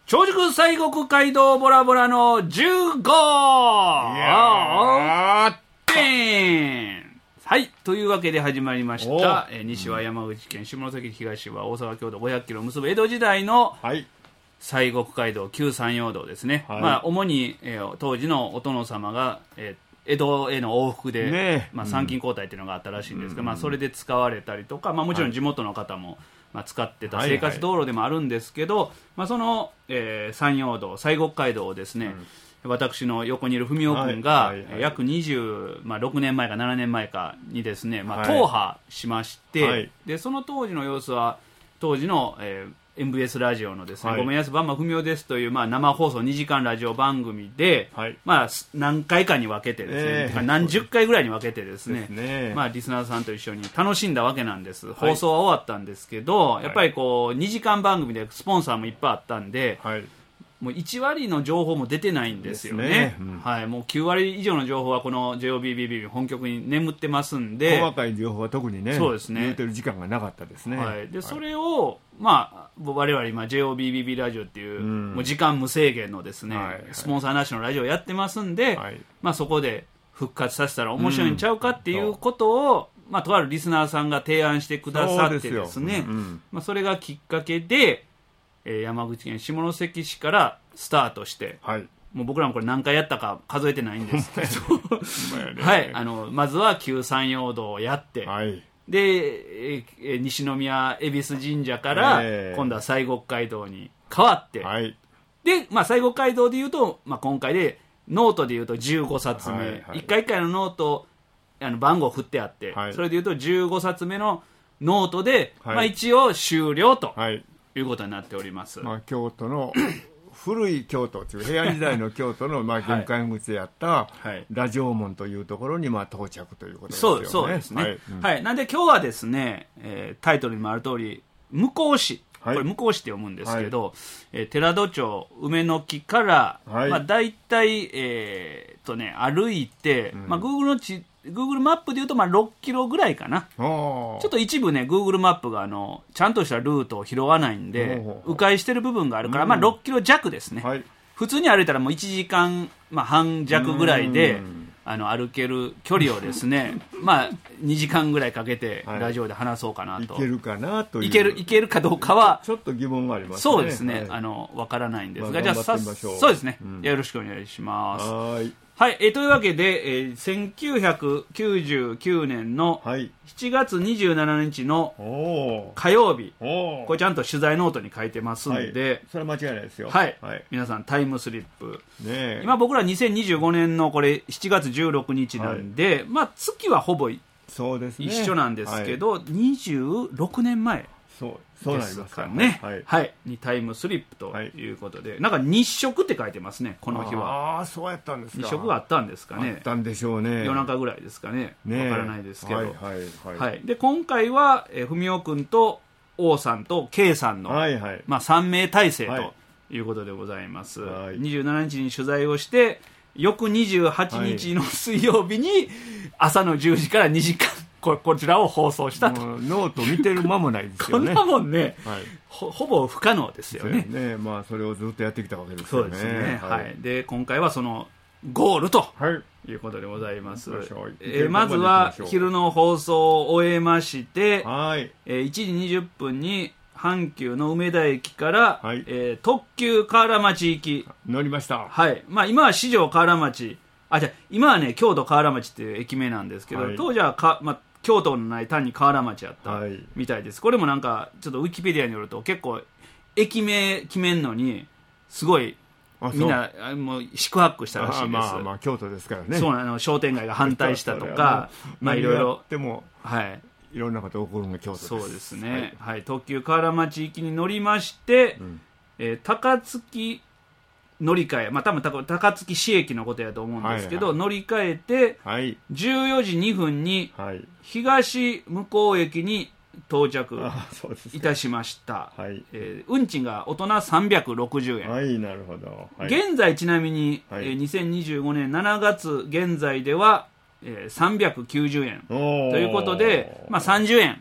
長熟西国街道ボラボラの15点。はい。というわけで始まりました。西は山口県、下関、東は大阪、京都500キロを結ぶ江戸時代の西国街道、旧山陽道ですね。はい、まあ、主に、当時のお殿様が、江戸への往復で、ね、まあ、参勤交代というのがあったらしいんですが、まあ、それで使われたりとか、まあ、もちろん地元の方も、まあ、使ってた生活道路でもあるんですけど、まあ、その、山陽道、西国街道をですね、私の横にいる文雄君が、約26年前か7年前かにですね、まあ、踏破しまして、でその当時の様子は当時の、MBS ラジオのですね、ごめんやすばんま文雄ですという、まあ、生放送2時間ラジオ番組で、まあ、何回かに分けてですね、何十回ぐらいに分けてですね、まあ、リスナーさんと一緒に楽しんだわけなんです。放送は終わったんですけど、やっぱりこう2時間番組でスポンサーもいっぱいあったんで、もう1割の情報も出てないんですよね。はい、もう9割以上の情報はこの JOBBB 本局に眠ってますんで、 細かい情報は特にね、そうですね、言うてる時間がなかったですね。 はい、でそれを、まあ、我々今 JOBBB ラジオっていう、もう時間無制限のですね、スポンサーなしのラジオやってますんで、まあ、そこで復活させたら面白いんちゃうかっていうことを、まあ、とあるリスナーさんが提案してくださってですね、まあ、それがきっかけで山口県下関市からスタートして、もう僕らもこれ何回やったか数えてないんですけどはい、まずは旧山陽道をやって、で、西宮恵比寿神社から今度は西国街道に変わって、で、まあ、西国街道でいうと、まあ、今回でノートでいうと15冊目、一回一回のノート番号振ってあって、それでいうと15冊目のノートで、まあ、一応終了ということになっております。 まあ、京都の古い京都という平安時代の京都のまあ玄関口であった羅城門というところにまあ到着ということですよね。 そうですね。なんで今日はですね、タイトルにもある通り向市、これ向市って読むんですけど、寺戸町梅の木から、まあ、だいたい歩いて、まあ、Google マップでいうとまあ6キロぐらいかな。ちょっと一部ね Google マップがちゃんとしたルートを拾わないんで迂回してる部分があるから、まあ、6キロ弱ですね。普通に歩いたらもう1時間、まあ、半弱ぐらいで歩ける距離をですねまあ2時間ぐらいかけてラジオで話そうかなと。 いけるかなという。 いけるかどうかはちょっと疑問がありますね。 そうですね、わからないんですが、じゃあそうですね、よろしくお願いします。はい、というわけで、1999年の7月27日の火曜日、これちゃんと取材ノートに書いてますんで、 それは間違いないですよ。 はい、皆さんタイムスリップ、今僕ら2025年のこれ7月16日なんで、まあ月はほぼ一緒なんですけど、26年前そうなりますかね。にタイムスリップということで、なんか日食って書いてますね、この日は。 そうやったんですか。 日食があったんですかね。 あったんでしょうね。 夜中ぐらいですかね。わからないですけど。で、今回は、文雄君と王さんと K さんの、まあ、3名体制ということでございます。27日に取材をして、翌28日の水曜日に朝の10時から2時間、こちらを放送したと。 ノート見てる間もないですよね。 こんなもんね、ほぼ不可能ですよね。 まあ、それをずっとやってきたわけですよね。 そうですね。で今回はそのゴールということでございます。まずは昼の放送を終えまして、1時20分に阪急の梅田駅から、特急河原町行き乗りました。 まあ、今は四条河原町、今はね京都河原町っていう駅名なんですけど、当時はまあ京都のない単に河原町やったみたいです。これもなんかちょっとウィキペディアによると結構駅名決めんのにすごいみんなもう四苦八苦したらしいです。 まあ京都ですからね。 そう商店街が反対したとかまあいろいろでもいろんなこと起こるのが京都です。 そうですね。特急河原町行きに乗りまして、高槻乗り換え、まあ多分高槻市駅のことやと思うんですけど、乗り換えて、14時2分に東向こう駅に到着いたしました。運賃が大人360円。 なるほど。 現在ちなみに、2025年7月現在では、390円ということで、まあ30円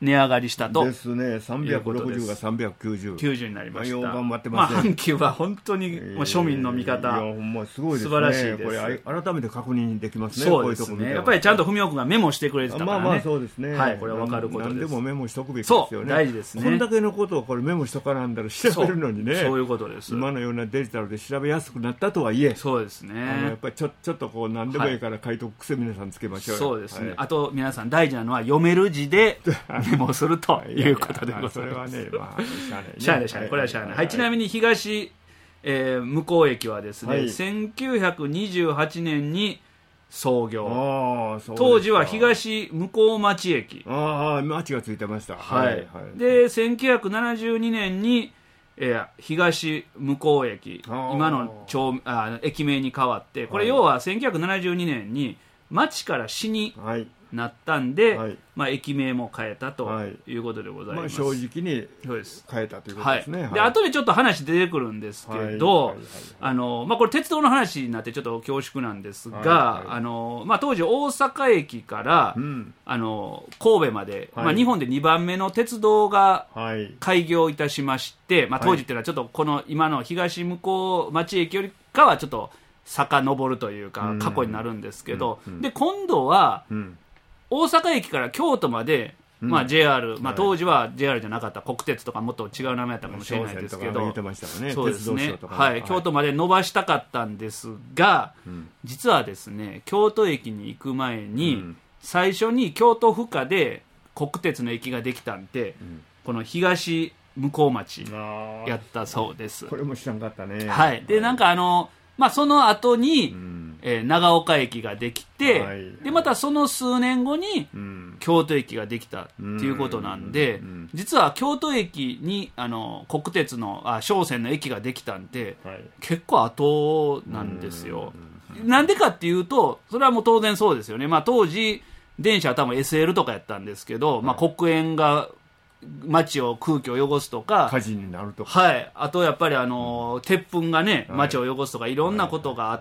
値上がりしたとですね。360が390 になりました。 よう頑張ってますね。 阪急は本当にもう庶民の味方、 ほんますごいですね。 素晴らしいです。 これ改めて確認できますね。 そうですね。やっぱりちゃんと文雄君がメモしてくれてたからね。 まあそうですね。 はい、これは分かることです。 何でもメモしとくべきですよね。 そう、大事ですね。 こんだけのことをこれメモしとかなんだら調べるのにね。 そういうことです。 今のようなデジタルで調べやすくなったとはいえ、 そうですね。 やっぱりちょっとこう何でもいいから書いとく癖皆さんつけましょう。 そうですね。あと皆さん大事なのは読める字でメモするということでございます。 それはね、まあしゃあない、これはしゃあない。はい、ちなみに東向こう駅はですね、1928年に創業。当時は東向こう町駅。 町がついてました。 はい。で、1972年に東向こう駅、今の駅名に変わって、これ要は1972年に町から市になったんで、まあ、駅名も変えたということでございます。 正直に変えたということですね。 で、後でちょっと話出てくるんですけど、まあ、これ鉄道の話になってちょっと恐縮なんですが、まあ、当時大阪駅から、神戸まで、まあ、日本で2番目の鉄道が開業いたしまして、まあ、当時っていうのはちょっとこの今の東向こう町駅よりかはちょっと遡るというか過去になるんですけど、で今度は、大阪駅から京都まで、まあ JR、まあ、当時は JR じゃなかった国鉄とかもっと違う名前だったかもしれないですけど、そうですね、はい、京都まで伸ばしたかったんですが、実はですね、京都駅に行く前に、最初に京都府下で国鉄の駅ができたんで、この東向こう町やったそうです。 これも知らんかったね。 はい。で、なんかまあ、その後に、長岡駅ができて、でまたその数年後に、京都駅ができたっていうことなんで、実は京都駅に国鉄の商船の駅ができたんで、結構後なんですよ。なんでかっていうと、それはもう当然そうですよね。まあ、当時電車は多分 SL とかやったんですけど、まあ、黒煙が街を空気を汚すとか火事になるとか、はい、あとやっぱり鉄粉がね街を汚すとかいろんなことがあって、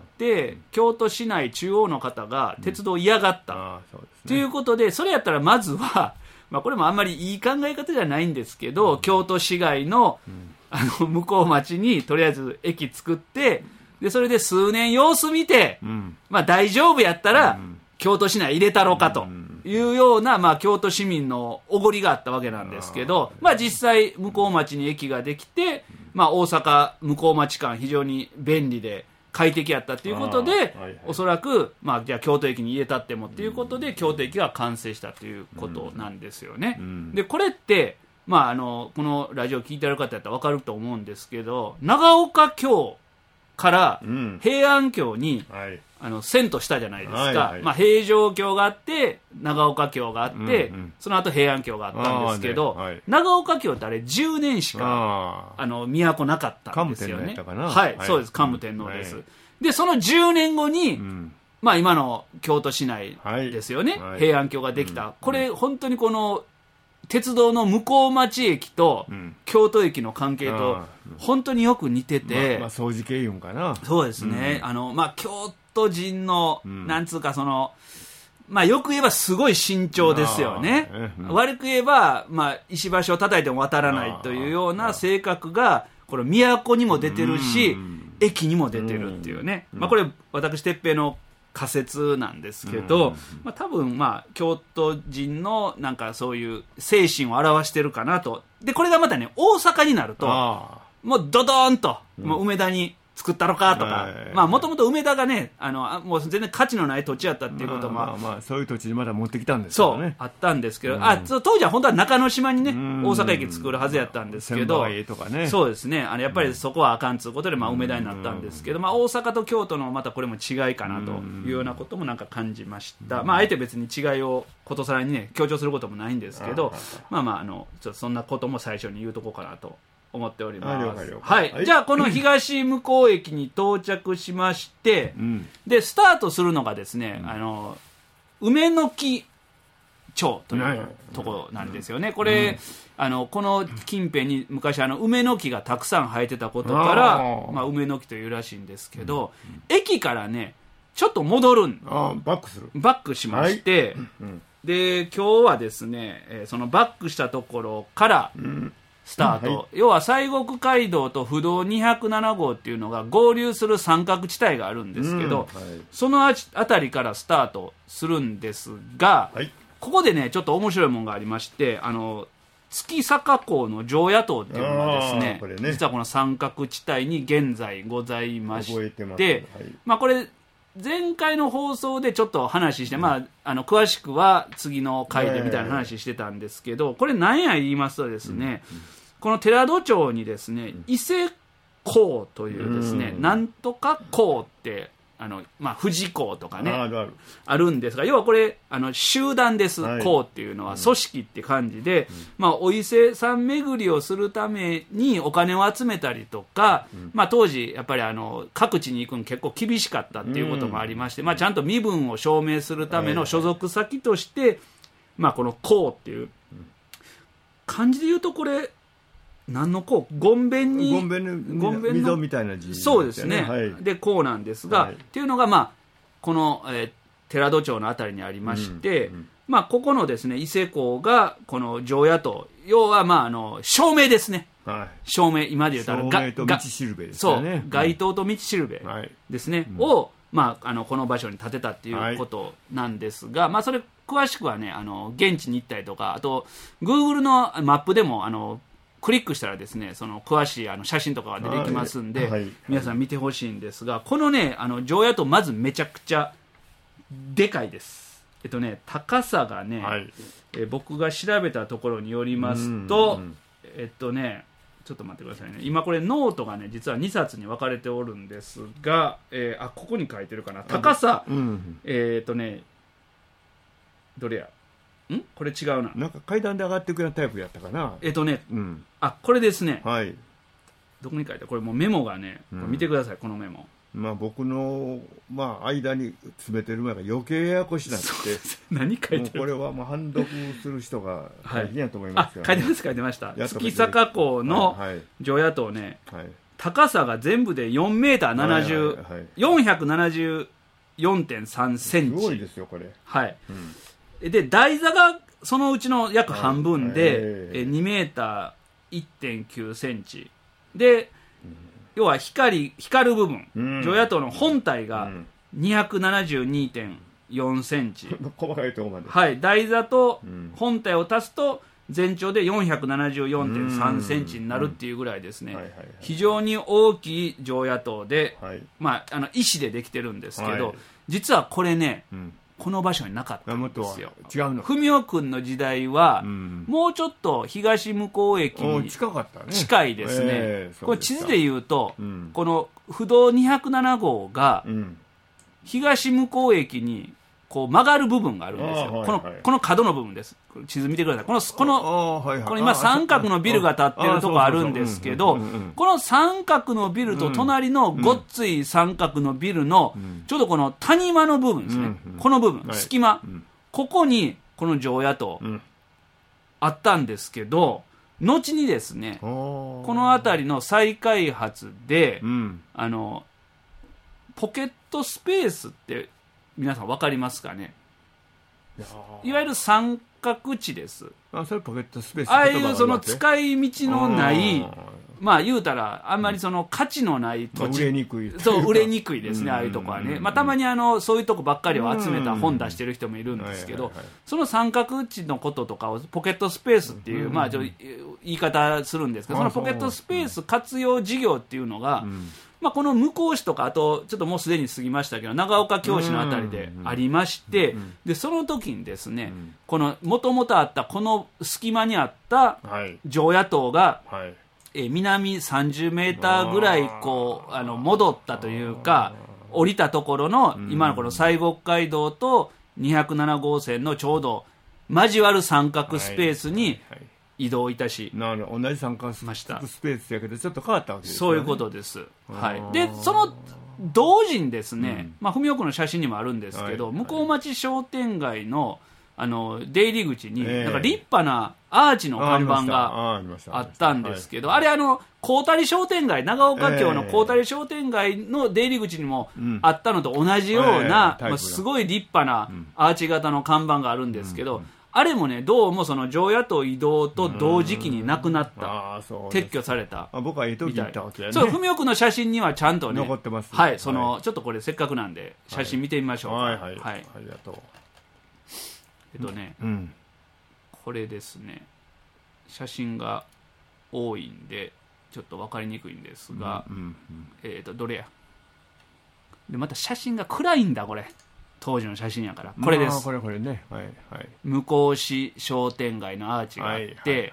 京都市内中央の方が鉄道を嫌がったということで、それやったらまずは、まあ、これもあんまりいい考え方じゃないんですけど、京都市街の向こう町にとりあえず駅作って、でそれで数年様子見て、まあ、大丈夫やったら京都市内入れたろうかというような、まあ、京都市民のおごりがあったわけなんですけど、まあ、実際向こう町に駅ができて、まあ、大阪向こう町間非常に便利で快適やったということで、おそらく、まあ、じゃあ京都駅に入れたってもっていうことで京都駅が完成したということなんですよね。でこれって、まあ、このラジオ聞いてる方やったら分かると思うんですけど、長岡京から平安京に、遷都したじゃないですか。まあ、平城京があって長岡京があって、その後平安京があったんですけど、長岡京ってあれ10年しか都なかったんですよね。はい、そうです、桓武天皇です。でその10年後に、まあ、今の京都市内ですよね、平安京ができた。これ本当にこの鉄道の向こう町駅と京都駅の関係と本当によく似てて、 まあ掃除系いうんかな。 そうですね、まあ、京都人の、なんつうかまあ、よく言えばすごい慎重ですよね。悪く言えば、まあ、石橋を叩いても渡らないというような性格がこれ都にも出てるし、駅にも出てるっていうね、まあ、これ私哲平の仮説なんですけど、まあ、多分まあ京都人のなんかそういう精神を表してるかなと。でこれがまたね大阪になるともうドドーンと、もう梅田に作ったのかとか、まあもともと梅田がねもう全然価値のない土地やったっていうことも、 まあそういう土地にまだ持ってきたんですよね。 そうあったんですけど、当時は本当は中之島にね大阪駅作るはずやったんですけど、そうですね、やっぱりそこはあかんということで、まあ梅田になったんですけど、まあ大阪と京都のまたこれも違いかなというようなこともなんか感じました。まああえて別に違いをことさらにね強調することもないんですけど、まあまあちょっとそんなことも最初に言うとこうかなと思っております。はい、じゃあこの東向こう駅に到着しまして、でスタートするのがですね、梅の木町というところなんですよね。これ、この近辺に昔梅の木がたくさん生えてたことから、まあ、梅の木というらしいんですけど、駅からねちょっと戻るバックする。 バックしまして、 で今日はですね、そのバックしたところからスタート、はい、要は西国街道と不動207号っていうのが合流する三角地帯があるんですけど、はい、そのあたりからスタートするんですが、はい、ここでねちょっと面白いものがありまして、月坂港の常夜灯っていうのがですね、実はこの三角地帯に現在ございまして、まあこれ前回の放送でちょっと話して、まあ、詳しくは次の回でみたいな話してたんですけど、これ何や言いますとですね、この寺戸町にですね、伊勢港というですね、なんとか港ってまあ、富士港とかね あるんですが、要はこれ集団です、はい、港っていうのは組織って感じで、まあ、お伊勢さん巡りをするためにお金を集めたりとか、まあ、当時やっぱり各地に行くの結構厳しかったっていうこともありまして、まあ、ちゃんと身分を証明するための所属先として、まあ、この港っていう漢字で言うとこれ何のこうごんべんに溝みたいな字、ね、 そうですね、はい、でこうなんですが、はい、っていうのが、まあ、この、寺戸町のあたりにありまして、まあ、ここのですね伊勢港がこの常夜灯、要は、まあ、照明ですね、はい、照明、今で言うと照明と道しるべですよね、 そう街灯と道しるべですね、を、まあ、この場所に建てたっていうことなんですが、まあ、それ詳しくはね現地に行ったりとか、あと Google のマップでもクリックしたらですね、その詳しい写真とかが出てきますんで、はいはい、皆さん見てほしいんですが、このね常夜灯まずめちゃくちゃでかいです。高さがね、はい、僕が調べたところによりますと、ちょっと待ってくださいね。今これノートがね実は2冊に分かれておるんですが、ここに書いてるかな。高さ、どれや。これ違うな。 なんか階段で上がっていくようなタイプやったかな。 これですね。 はい。 どこに書いてある？これもうメモがね、これ見てください、このメモ。 まあ僕の、まあ間に詰めてる前が余計ややこしなって。 何書いてる？ これはもう判読する人が大変やと思いますよ、ね。 書いてました。月坂港の常夜灯ね、高さが全部で4メーター70、474.3 センチ。 すごいですよ、これ。 はい。で台座がそのうちの約半分で、2メーター 1.9 センチで、要は光る部分、常夜灯の本体が 272.4 センチ、 細かいところまで、 はい、台座と本体を足すと全長で 474.3 センチになるっていうぐらいですね、非常に大きい常夜灯で、まあ、石でできてるんですけど、実はこれね、この場所になかったんですよ。 違うの。 文雄君の時代は、もうちょっと東向こう駅に近いですね。これ地図で言うと、この不動207号が東向こう駅にこう曲がる部分があるんですよ。この角の部分です。地図見てください。この今三角のビルが建ってるとこあるんですけど、この三角のビルと隣のごっつい三角のビルのちょうどこの谷間の部分ですね。この部分、隙間、ここにこの常夜灯あったんですけど、後にですね、この辺りの再開発で、ポケットスペースって皆さん分かりますかね。いわゆる三角地です。 それポケットスペース、 ああいうその使い道のない、まあ言うたらあんまりその価値のない土地、 売れにくい、 そう売れにくいですね、ああいうとこはね。まあたまにそういうとこばっかりを集めた本出してる人もいるんですけど、その三角地のこととかをポケットスペースっていう、まあちょっと言い方するんですけど、そのポケットスペース活用事業っていうのが、まあ、この向こう市とか、あとちょっともうすでに過ぎましたけど長岡京市のあたりでありまして、でその時にですね、このもともとあったこの隙間にあった常夜灯が、南30メーターぐらいこう戻ったというか、降りたところの今のこの西国街道と207号線のちょうど交わる三角スペースに移動いたし、 同じ三角スペースやけどちょっと変わったわけですね。 そういうことです、はい、でその同時にですね、まあ、文雄区の写真にもあるんですけど、向町商店街の出入り口に、なんか立派なアーチの看板があったんですけど、あれ高谷商店街、長岡京の高谷商店街の出入り口にもあったのと同じような、すごい立派なアーチ型の看板があるんですけど、あれもね、どうもその常夜灯移動と同時期になくなった、撤去された。 僕は江戸に行ったわけやね。 そう、文雄君の写真にはちゃんとね、 残ってます。 はい、ちょっとこれせっかくなんで、写真見てみましょうか。 はい、ありがとう。 これですね、写真が多いんでちょっと分かりにくいんですが、どれやで、また写真が暗いんだ、これ当時の写真やから。これです。 これね、 向志商店街のアーチがあって、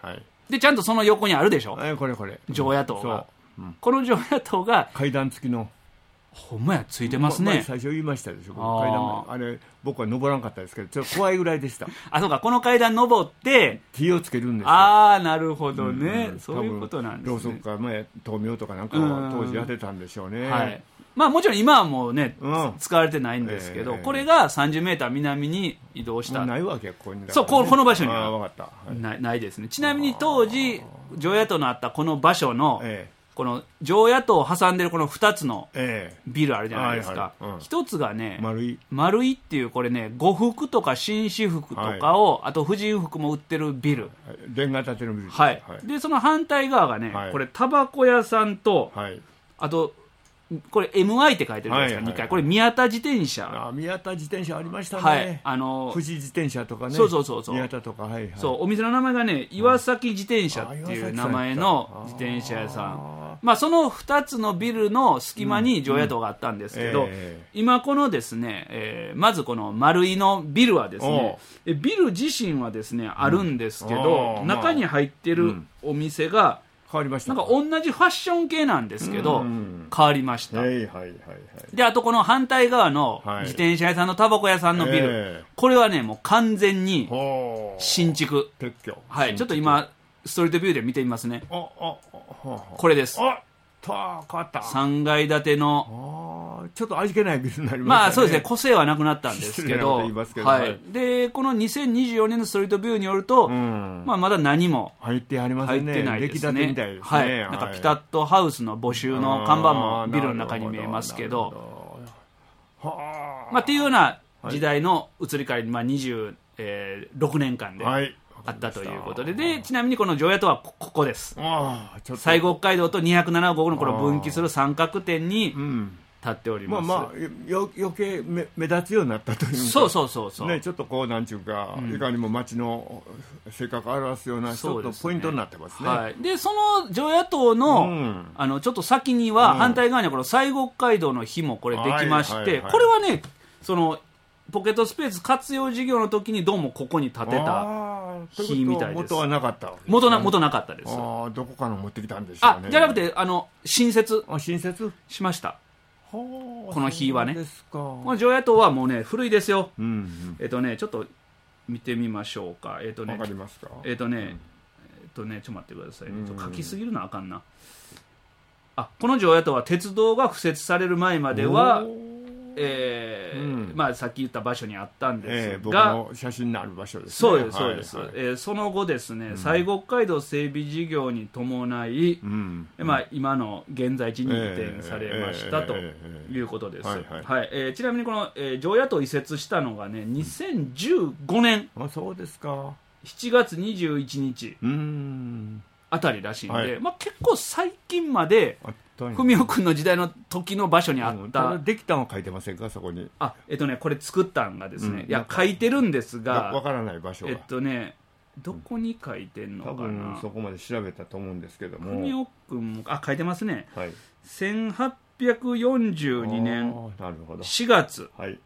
でちゃんとその横にあるでしょ、 これ常夜灯が、この常夜灯が階段付きの、 ほんまや、ついてますね。 最初言いましたでしょ、階段。あれ僕は登らなかったですけど、ちょっと怖いぐらいでした。 そうか、この階段登って火をつけるんですよ。 なるほどね、そういうことなんですね。 ろうそくか灯明とかなんか当時やってたんでしょうね。 もちろん今はもうね、使われてないんですけど、これが30メーター南に移動した。 ないわけ、ここに。 そう、この場所にはないですね。ちなみに当時常夜灯のあったこの場所の、この常夜灯を挟んでるこの2つのビルあるじゃないですか。一つがね、丸井っていう、これね、呉服とか紳士服とかを、あと婦人服も売ってるビル。 レンガ建てのビル。 で、その反対側がね、これタバコ屋さんと、あとこれ MI って書いてるじゃないですか、2階。これ宮田自転車。 宮田自転車ありましたね。富士自転車とかね。 そう宮田とか、 そう、お店の名前がね、岩崎自転車っていう名前の自転車屋さん。その2つのビルの隙間に常夜灯があったんですけど、今このですね、まずこの丸井のビルはですね、ビル自身はですね、あるんですけど、中に入ってるお店が、 変わりました。 なんか同じファッション系なんですけど、変わりました。で、あとこの反対側の自転車屋さんのタバコ屋さんのビル、これはね、もう完全に新築。 撤去。 ちょっと今ストリートビューで見てみますね。これです。3階建ての、 ちょっと味気ないビルになりましたね。 そうですね、個性はなくなったんですけど、でこの2024年のストリートビューによると、まだ何も入ってないですね。 なんかピタットハウスの募集の看板もビルの中に見えますけど、っていうような時代の移り変わり、26年間であったということで、ちなみにこの常夜灯はここです。西国街道と207号のこの分岐する三角点に立っております。 余計目立つようになったというか、 そうちょっとこうなんちゅうか、いかにも街の性格を表すようなちょっとポイントになってますね。 でその常夜灯のちょっと先には、反対側にはこの西国街道の日もこれできまして、これはね、そのポケットスペース活用事業の時にどうもここに建てた日みたいです。 元はなかったわけですね。 元なかったです。 どこから持ってきたんでしょうね。 じゃなくて新設しました。 この日はね。この常夜灯はもうね、古いですよ。ちょっと見てみましょうか。 わかりますか。 ちょっと待ってくださいね。書きすぎるのあかんな。この常夜灯は鉄道が敷設される前までは、さっき言った場所にあったんですが、 僕の写真のある場所ですね。 そうです。その後ですね、西国街道整備事業に伴い、今の現在地に移転されましたということです。ちなみにこの常夜灯移設したのがね、2015年そうですか、 7月21日あたりらしいんで、結構最近まで文雄君の時代の時の場所にあった。 できたの書いてませんか、そこに。 これ作ったんがですね、書いてるんですが、 わからない場所がどこに書いてんのかな。 多分そこまで調べたと思うんですけども、 文雄君も書いてますね。1842年4月、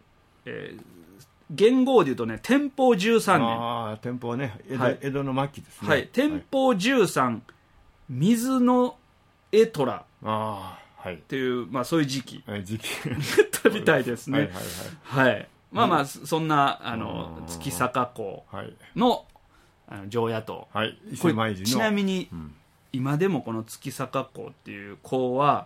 元号でいうとね、天保13年。 天保ね、江戸の末期ですね。 天保13、水の絵虎っていう、そういう時期みたいですね。そんな月坂港の常夜灯、ちなみに今でもこの月坂港っていう港は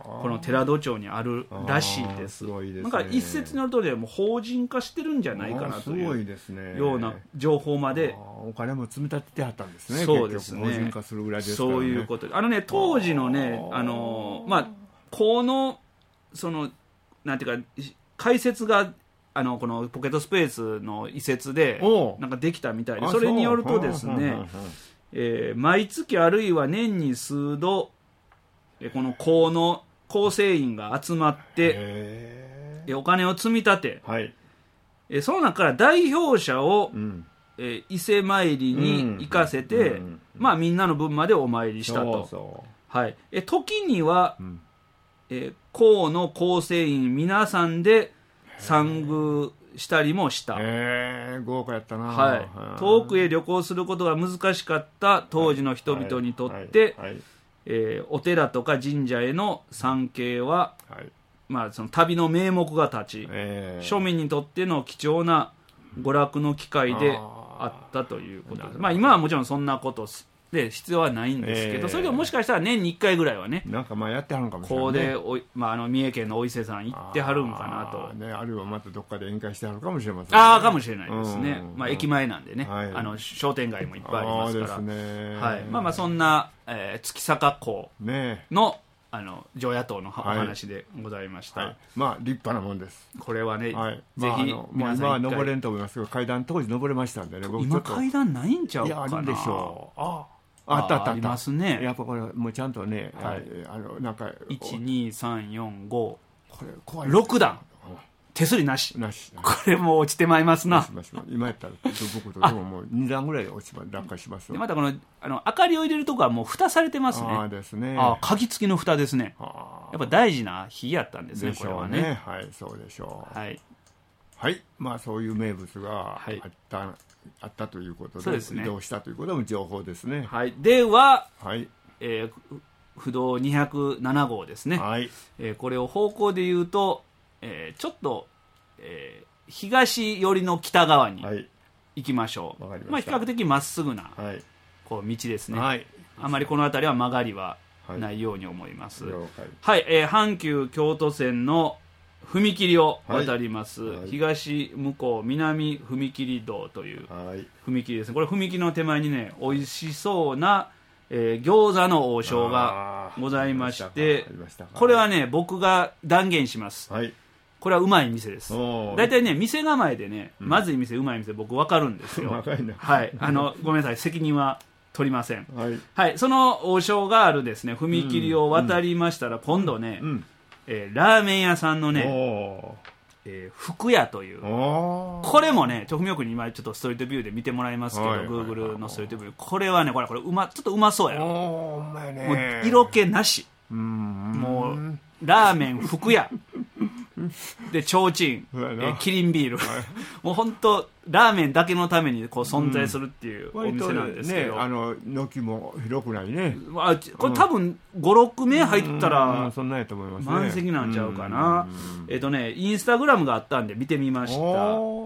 この寺戸町にあるらしいです。 すごいですね。 なんか一説によるとね、もう法人化してるんじゃないかなというような情報まで。 お金も積み立ててはったんですね。 そうですね。 法人化するぐらいですからね。 そういうことで、当時のね、このそのなんていうか解説がこのポケットスペースの移設でなんかできたみたいで、それによるとですね、毎月あるいは年に数度この構成員が集まってお金を積み立て、はい、その中から代表者を、伊勢参りに行かせて、みんなの分までお参りしたと。はい、時には、河の構成員皆さんで参宮したりもした。 豪華やったな。 はい、遠くへ旅行することが難しかった当時の人々にとって、お寺とか神社への参詣は、その旅の名目が立ち、庶民にとっての貴重な娯楽の機会であったということです。今はもちろんそんなことで必要はないんですけど、それでももしかしたら年に1回ぐらいはね、 なんかやってはるんかもしれない、 ね、ここで三重県のお伊勢さん行ってはるんかなと。 あるいはまたどっかで宴会してはるかもしれませんね。 かもしれないですね。駅前なんでね、商店街もいっぱいありますから、はい、そんな、月坂港の、常夜灯のお話でございました。 立派なもんです。 これはね、ぜひ皆さん今は登れんと思いますけど、階段当時登れましたんでね。 今階段ないんちゃうかな。 いや、あるでしょう。あったありますね。やっぱこれもうちゃんとね、なんか 1,2,3,4,5 これ怖い 6段手すりなし。これもう落ちてまいりますな。 今やったら僕とでももう2段ぐらい落下しますよ。 またこの明かりを入れるとこはもう蓋されてますね。 ですね。 鍵付きの蓋ですね。やっぱ大事な火やったんですね。これはね。 はい、そうでしょう。 はい。 はい、そういう名物があったということで、移動したということも情報ですね。 はい。では、不動207号ですね。はい。これを方向で言うと、ちょっと、東寄りの北側に行きましょう。比較的まっすぐな、道ですね。あまりこの辺りは曲がりはないように思います。はい、阪急京都線の踏切を渡ります、東向こう南踏切道という踏切ですね。これ踏切の手前にね、美味しそうな、餃子の王将がございまして、これはね、僕が断言します。これはうまい店です。大体ね、店構えでね、まずい店、うまい店、僕分かるんですよ。はい、ごめんなさい、責任は取りません。はい、その王将があるですね、踏切を渡りましたら、今度ね、ラーメン屋さんのね、福屋という、これもね、文雄君に今ちょっとストリートビューで見てもらいますけど、Google のストリートビュー、これはね、これちょっとうまそうやろ。もう色気なし、もうラーメン福屋で提灯、キリンビール、もう本当ラーメンだけのためにこう存在するっていうお店なんですけど、 軒も広くないね。 これ多分5、6名入ったらそんなんやと思いますね。 満席なんちゃうかな。インスタグラムがあったんで見てみました。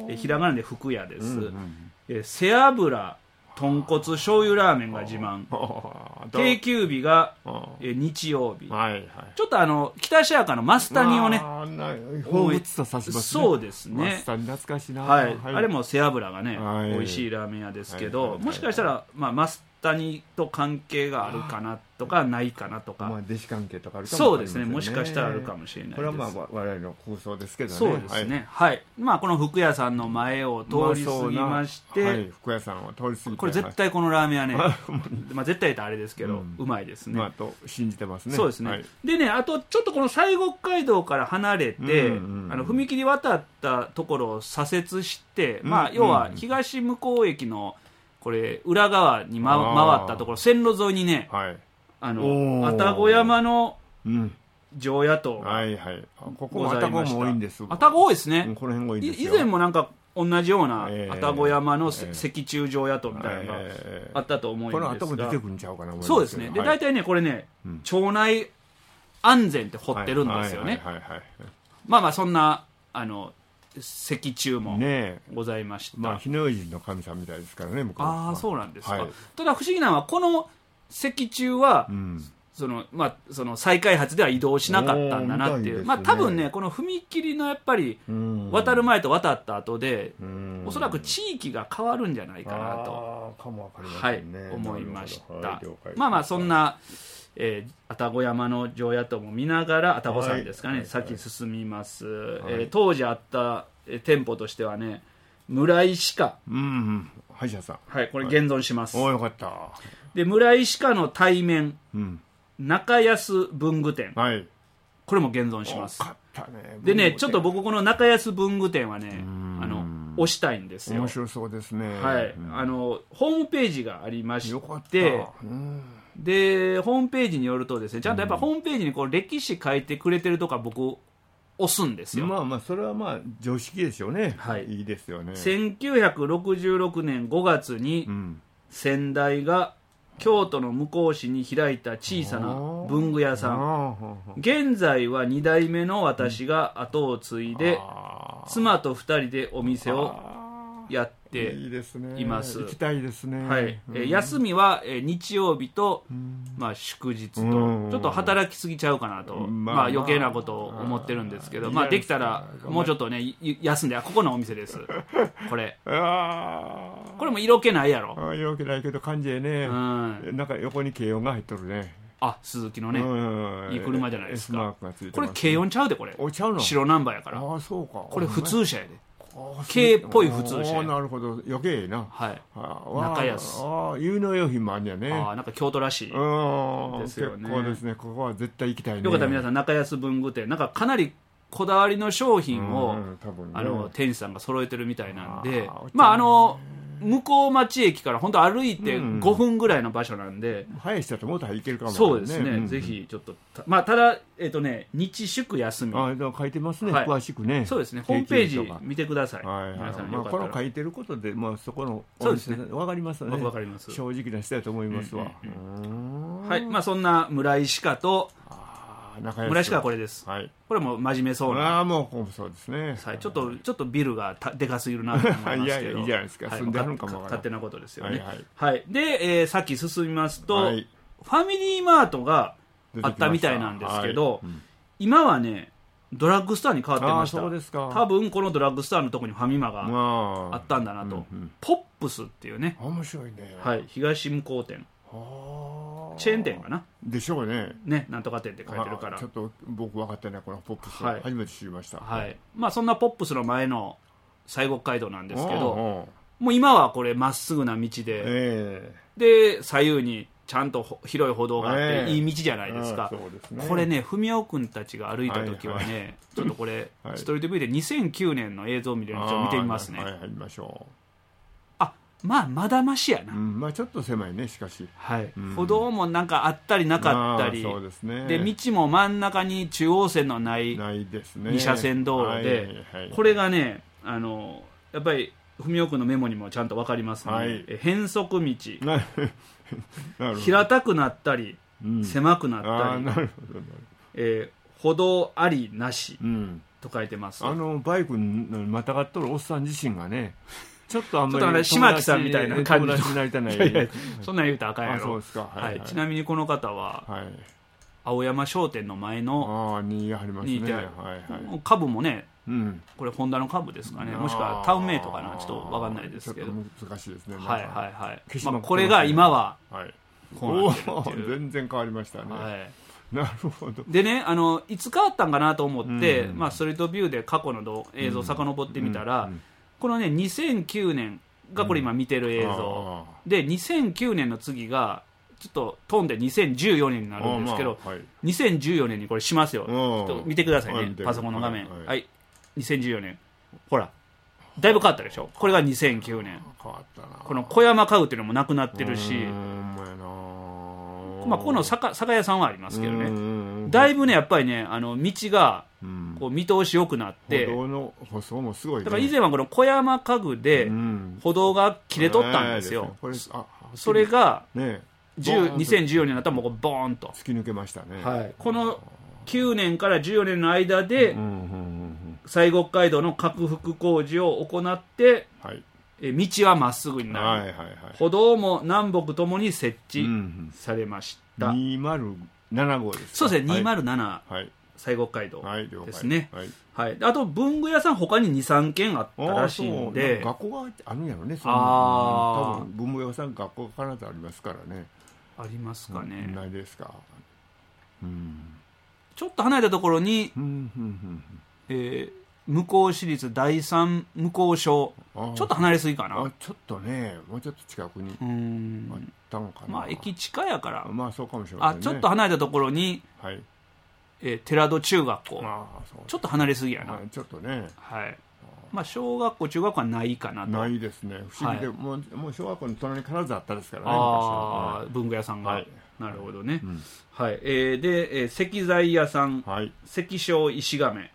ひらがなで福屋です。背脂豚骨醤油ラーメンが自慢。定休日が日曜日。ちょっと北シアカのマスタニをね、 彷彿とさせますね。 そうですね。 マスタニ懐かしいな。 あれも背脂がね、美味しいラーメン屋ですけど、もしかしたらマスタニと関係があるかなとかないかなとか、 弟子関係とかあるかもしれない。 そうですね、もしかしたらあるかもしれないです。 これは我々の空想ですけどね。 そうですね。はい。この福屋さんの前を通り過ぎまして、 福屋さんを通り過ぎて、 これ絶対このラーメン屋ね、絶対言ったらあれですけど、うまいですね。 と信じてますね。 そうですね。でね、あとちょっとこの西国街道から離れて、踏切渡ったところを左折して、要は東向こう駅のこれ裏側に回ったところ、線路沿いにね、愛宕山の常夜灯がここ愛宕も多いんです。 愛宕多いですね。 この辺多いんですよ。 以前もなんか同じような愛宕山の石柱常夜灯みたいなのがあったと思うんですが、 この後も出てくるんちゃうかな。 そうですね。で大体ね、これね、町内安全って掘ってるんですよね。そんな石柱もございました。 火の用心の神様みたいですからね、向こうは。 そうなんですか。ただ不思議なのは、この石柱はその再開発では移動しなかったんだなっていう、多分ねこの踏切のやっぱり渡る前と渡った後でおそらく地域が変わるんじゃないかなと思いました。そんな愛宕山の城跡も見ながら愛宕山ですかね、先進みます。当時あった店舗としてはね、村井歯科、 歯医者さん、 これ現存します。 よかった。 で村井歯科の対面、中安文具店、これも現存します。でね、ちょっと僕この中安文具店はね推したいんですよ。 面白そうですね。 ホームページがありまして、でホームページによるとですね、ちゃんとやっぱホームページにこう歴史書いてくれてるとか僕押すんですよ。 それは常識でしょうね。いいですよね。 1966年5月に先代が京都の向こう市に開いた小さな文具屋さん、現在は2代目の私が後を継いで妻と2人でお店をやっています。 行きたいですね。 休みは日曜日と祝日と、ちょっと働きすぎちゃうかなと、余計なことを思ってるんですけど、できたらもうちょっとね休んで、ここのお店です。これも色気ないやろ。 色気ないけど感じね。なんか横に軽音が入っとるね。 鈴木のね、いい車じゃないですか。これ軽音ちゃうで、これ白ナンバーやから。これ普通車やで、軽っぽい普通車。 なるほど、余計な。 中安。 有能用品もあるんやね。 なんか京都らしいですよね。 結構ですね。ここは絶対行きたいね。 よかったら皆さん中安文具店、なんかかなりこだわりの商品を店主さんが揃えてるみたいなんで、向こう町駅から本当歩いて5分ぐらいの場所なんで、 早い人だともっと行けるかもね。 そうですね、ぜひちょっとただ日祝休み書いてますね、詳しくね。 そうですね、ホームページ見てください。皆さんよかったらこの書いてることでそこのそうですね、 分かりますね。 僕分かります。 正直な人だと思いますわ。 そんな村井歯科と村井歯科はこれです。これも真面目そうな。 もうそうですね。 ちょっとビルがでかすぎるなと思いますけど。 いいじゃないですか。住んであるんかもわからない。 勝手なことですよね。で、さっき進みますと、ファミリーマートがあったみたいなんですけど、今はねドラッグストアに変わってました。多分このドラッグストアのところにファミマがあったんだなと。ポップスっていうね、 面白いね。 東向こう店、チェーン店かなでしょうね。 なんとか店って書いてるから。 ちょっと僕分かってない、このポップス、初めて知りました。 そんなポップスの前の西国街道なんですけど、もう今はこれまっすぐな道で、で左右にちゃんと広い歩道があっていい道じゃないですか。これね、文雄君たちが歩いた時はね、ちょっとこれストリートビューで2009年の映像を見てみますね。 見ましょう。 まだましやな。 ちょっと狭いね、しかし。 歩道もなんかあったりなかったり、で道も真ん中に中央線のない2車線道路で、これがねやっぱり文雄君のメモにもちゃんと分かりますね。変則道、平たくなったり狭くなったり、歩道ありなしと書いてます。 バイクにまたがっとるおっさん自身がね、ちょっとあんまり島木さんみたいな感じの友達になりたない。 そんなん言うたらあかんやろ。 そうですか。 ちなみにこの方は青山商店の前のにありますね。 株もね、これホンダの株ですかね、もしくはタウンメイトかな、ちょっと分かんないですけど。 難しいですね。 これが今はこうなってる。全然変わりましたね。なるほど。 でね、いつ変わったんかなと思って、ストリートビューで過去の映像を遡ってみたら、このね2009年がこれ今見てる映像で、2009年の次がちょっと飛んで2014年になるんですけど、2014年にこれしますよ。ちょっと見てくださいね、パソコンの画面。2014年、ほらだいぶ変わったでしょ。これが2009年。この小山家具っていうのもなくなってるし、ここの酒屋さんはありますけどね、だいぶねやっぱりね道がこう見通し良くなって、 歩道の舗装もすごいね。 だから以前はこの小山家具で歩道が切れとったんですよ。それが2014年になったらもうボーンと突き抜けましたね。 この9年から14年の間で西国街道の拡幅工事を行って、道はまっすぐになる、歩道も南北ともに設置されました。 205 207号ですか。 そうですね、207、 はい、 西国街道ですね。 はい、 はい、あと文具屋さん他に 2,3 軒あったらしいんで、 学校があるんやろね。多分文具屋さん学校が必ずありますからね。 ありますかね。 ないですか。 ちょっと離れたところに、向こう市立第三向こう小、ちょっと離れすぎかな。 ちょっとね、もうちょっと近くにあったんかな。 まあ駅近やから、 まあそうかもしれませんね。 ちょっと離れたところに、 はい、 寺戸中学校、 そうちょっと離れすぎやな。 ちょっとね。 はい。まあ小学校中学校はないかなと。 ないですね。不思議で、もう小学校の隣に必ずあったですからね。 文具屋さんが。なるほどね。はい。で、石材屋さん、石商石亀。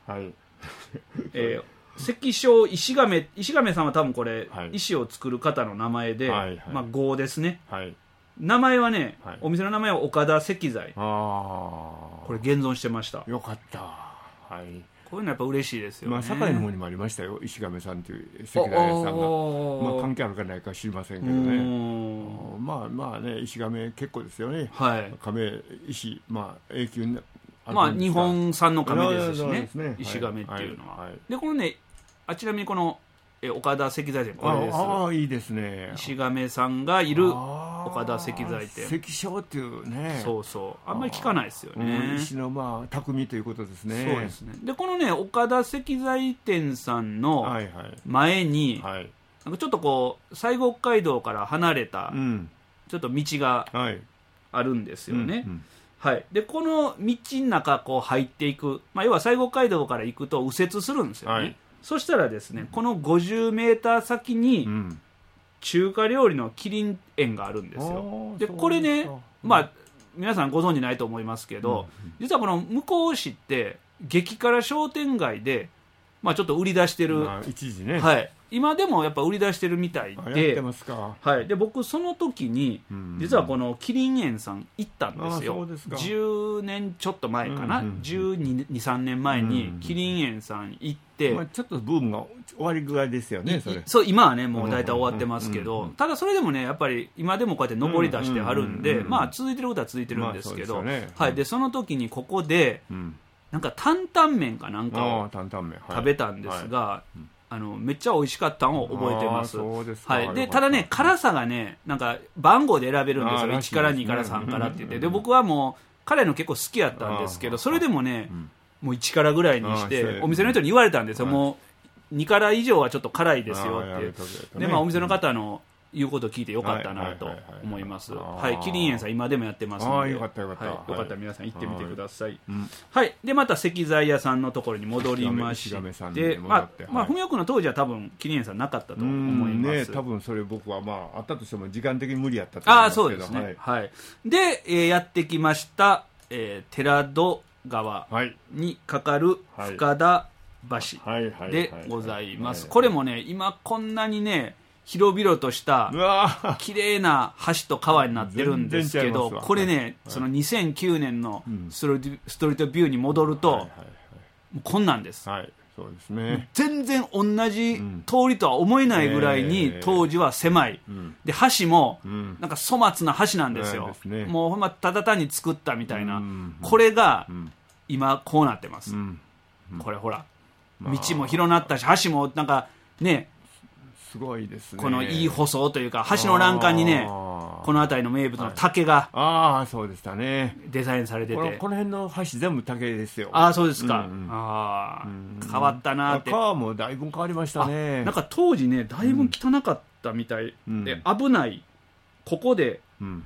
石商石亀さんは多分これ、石を作る方の名前で、まあ号ですね。名前はね、お店の名前は岡田石材。これ現存してました。 よかった。 こういうのやっぱ嬉しいですよね。 堺の方にもありましたよ、石亀さんという石材屋さんが。関係あるかないか知りませんけどね。まあね、石亀結構ですよね。亀石、永久に日本産の亀ですしね、石亀っていうのは。でこのね、ちなみにこの岡田石材店、これです。 いいですね。 石亀さんがいる岡田石材店。 石商っていうね。 あんまり聞かないですよね。 石の匠ということですね。 そうですね。でこのね、岡田石材店さんの前に、なんかちょっとこう西国街道から離れたちょっと道があるんですよね。でこの道の中こう入っていく、要は西国街道から行くと右折するんですよね。そしたらですね、この50メーター先に中華料理の麒麟園があるんですよ。でこれね、皆さんご存じないと思いますけど、実はこの向こう市って激辛商店街で、ちょっと売り出してる、 一時ね、 今でもやっぱ売り出してるみたいで、 やってますか。 で僕その時に実はこの麒麟園さん行ったんですよ。10年ちょっと前かな、12、13年前に麒麟園さん行って、 ちょっとブームが終わりぐらいですよね。 そう今はねもう大体終わってますけど、ただそれでもねやっぱり今でもこうやって上り出してあるんで、続いてることは続いてるんですけど、でその時にここでなんか担々麺かなんかを食べたんですが、めっちゃ美味しかったのを覚えてます。でただね、辛さがねなんか番号で選べるんですよ。1から2から3からって言って、で僕はもう辛いの結構好きやったんですけど、それでもねもう1からぐらいにしてお店の人に言われたんですよ。もう2から以上はちょっと辛いですよって。でお店の方の言うことを聞いてよかったなと思います。麒麟園さん今でもやってますので、よかったら皆さん行ってみてください。でまた石材屋さんのところに戻りまして、文雄君の当時は多分麒麟園さんなかったと思います。 多分それ僕はあったとしても時間的に無理やったと思いますけど。 そうですね。でやってきました寺戸川にかかる深田橋でございます。これもね今こんなにね広々とした綺麗な橋と川になってるんですけど、これねその2009年のストリートビューに戻るとこんなんです。 そうですね。 全然同じ通りとは思えないぐらいに当時は狭い、で橋もなんか粗末な橋なんですよ。もうほんまただ単に作ったみたいな、これが今こうなってます。これほら道も広なったし、橋もなんかねすごいですね。 このいい舗装というか橋の欄干にねこの辺りの名物の竹がそうでしたね、 デザインされてて、 この辺の橋全部竹ですよ。 そうですか。変わったなって。 川もだいぶ変わりましたね。 なんか当時ねだいぶ汚かったみたいで、危ない、ここで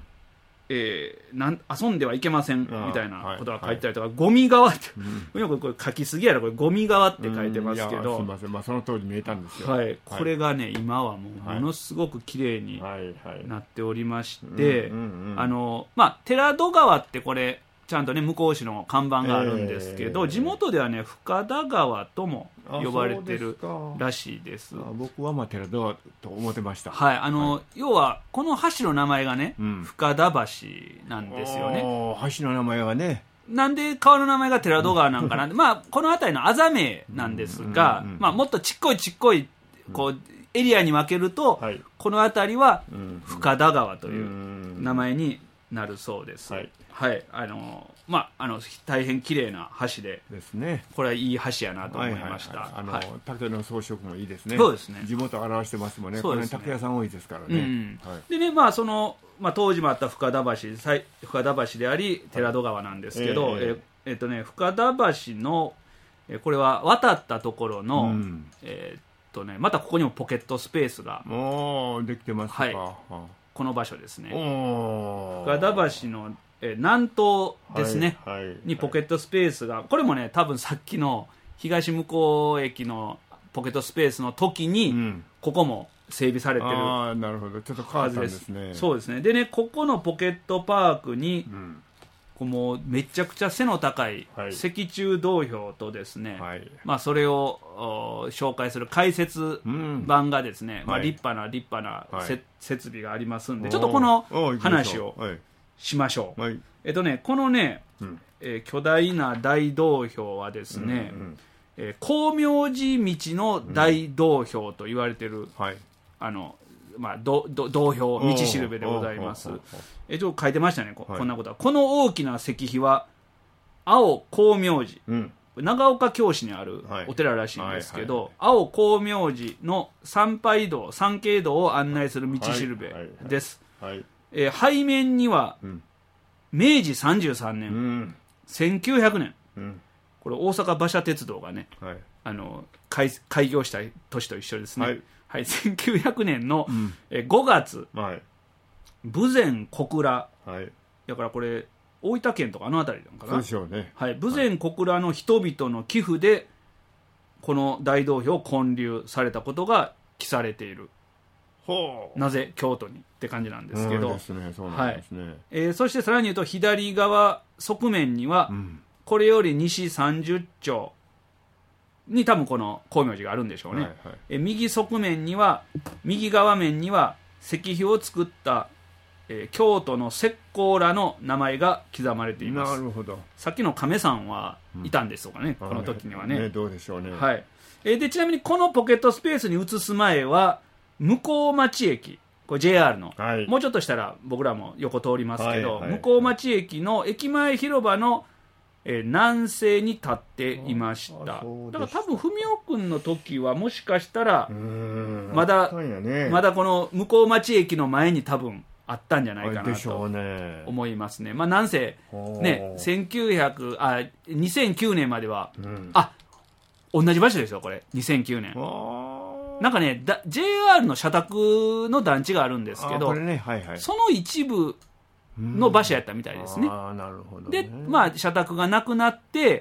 遊んではいけませんみたいなことが書いてたりとか、ゴミ川って、よくこれ書きすぎやろ、これゴミ川って書いてますけど、 すみません、その通り見えたんですよ。 これがね今はもうものすごく綺麗になっておりまして、寺戸川ってこれちゃんとね向こう市の看板があるんですけど、地元ではね深田川とも呼ばれてるらしいです。 僕は寺戸川と思ってました。 要はこの橋の名前がね、深田橋なんですよね。 橋の名前はね、 なんで川の名前が寺戸川なんかなこの辺りのあざ名なんですが、もっとちっこいこうエリアに分けると、この辺りは深田川という名前になるそうです。 はい、 はい、大変綺麗な橋ですね。 これはいい橋やなと思いました。 竹の装飾もいいですね。 そうですね。 地元を表してますもんね。これ竹屋さん多いですからね。 でね、当時もあった深田橋であり寺戸川なんですけど、深田橋のこれは渡ったところの、またここにもポケットスペースができてますか。はい、 この場所ですね。深田橋の南東ですね、にポケットスペースが、これもね多分さっきの東向こう駅のポケットスペースの時に、ここも整備されてる。 なるほど、ちょっと変わったんですね。 そうですね。でね、ここのポケットパークに、もうめちゃくちゃ背の高い石柱道標とですね、それを紹介する解説版がですね、立派な設備がありますんで、ちょっとこの話をしましょう。このね、巨大な大道標はですね、光明寺道の大道標と言われてる、道標道しるべでございます。ちょっと書いてましたね、こんなことは。この大きな石碑は青光明寺、長岡京市にあるお寺らしいんですけど、青光明寺の参拝道参詣道を案内する道しるべです。背面には明治33年、1900年、これ大阪馬車鉄道がね、開業した年と一緒ですね。1900年の5月、豊前小倉、だからこれ大分県とかあの辺りなのかな。 そうでしょうね。 豊前小倉の人々の寄付でこの大道標を建立されたことが記されている。なぜ京都にって感じなんですけど、そしてさらに言うと左側側面には、これより西30丁に多分この光明寺があるんでしょうね。右側面には、右側面には石碑を作った、京都の石膏らの名前が刻まれています。 なるほど。 さっきの亀さんはいたんでしょうかね、この時にはね。 どうでしょうね。 でちなみにこのポケットスペースに移す前は向町駅、これ JR の、もうちょっとしたら僕らも横通りますけど、向町駅の駅前広場の南西に立っていました。だから多分文雄君の時はもしかしたらまだこの向町駅の前に多分あったんじゃないかなと思いますね。なんせね、2009年までは、同じ場所ですよこれ。2009年なんかね、JR の社宅の団地があるんですけど、その一部の場所やったみたいですね。で、社宅がなくなって、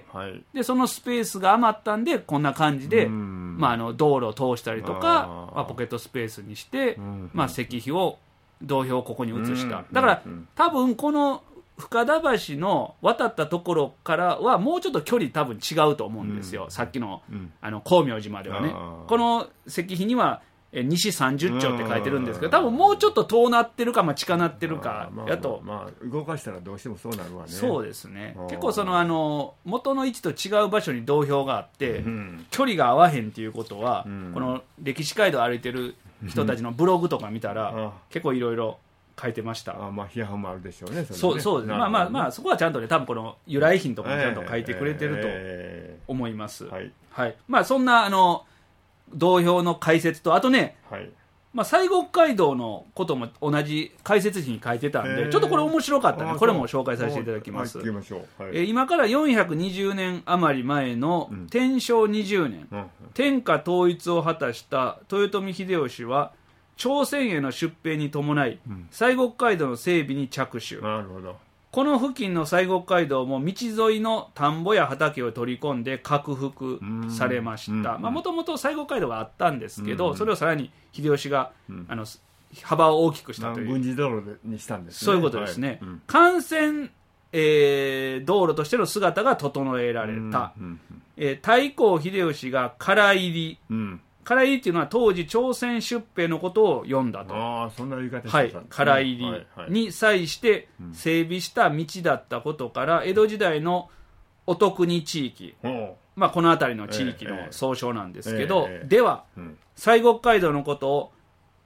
でそのスペースが余ったんでこんな感じで、道路を通したりとか、ポケットスペースにして、石碑を道標をここに移した。だから多分この深田橋の渡ったところからはもうちょっと距離多分違うと思うんですよ。さっきの光明寺まではね。この石碑には西30丁って書いてるんですけど、多分もうちょっと遠なってるか、近なってるかやと、 動かしたらどうしてもそうなるわね。 そうですね。結構その元の位置と違う場所に道標があって、距離が合わへんっていうことは、この歴史街道を歩いてる人たちのブログとか見たら、結構いろいろ書いてました。 批判もあるでしょうね。 そうですね。そこはちゃんとね、多分この由来品とかもちゃんと書いてくれてると思います。そんな道標の解説と、あとね、西国街道のことも同じ解説誌に書いてたんで、ちょっとこれ面白かったね。これも紹介させていただきます。今から420年余り前の天正20年、天下統一を果たした豊臣秀吉は朝鮮への出兵に伴い、西国街道の整備に着手。この付近の西国街道も道沿いの田んぼや畑を取り込んで拡幅されました。もともと西国街道があったんですけど、それをさらに秀吉が幅を大きくしたという、 軍事道路にしたんですね。 そういうことですね。幹線道路としての姿が整えられた。太閤秀吉が唐入り、唐入りっていうのは当時朝鮮出兵のことを読んだと。 そんな言い方してたんですね。 唐入りに際して整備した道だったことから、江戸時代のお徳に地域、この辺りの地域の総称なんですけど、では西国街道のことを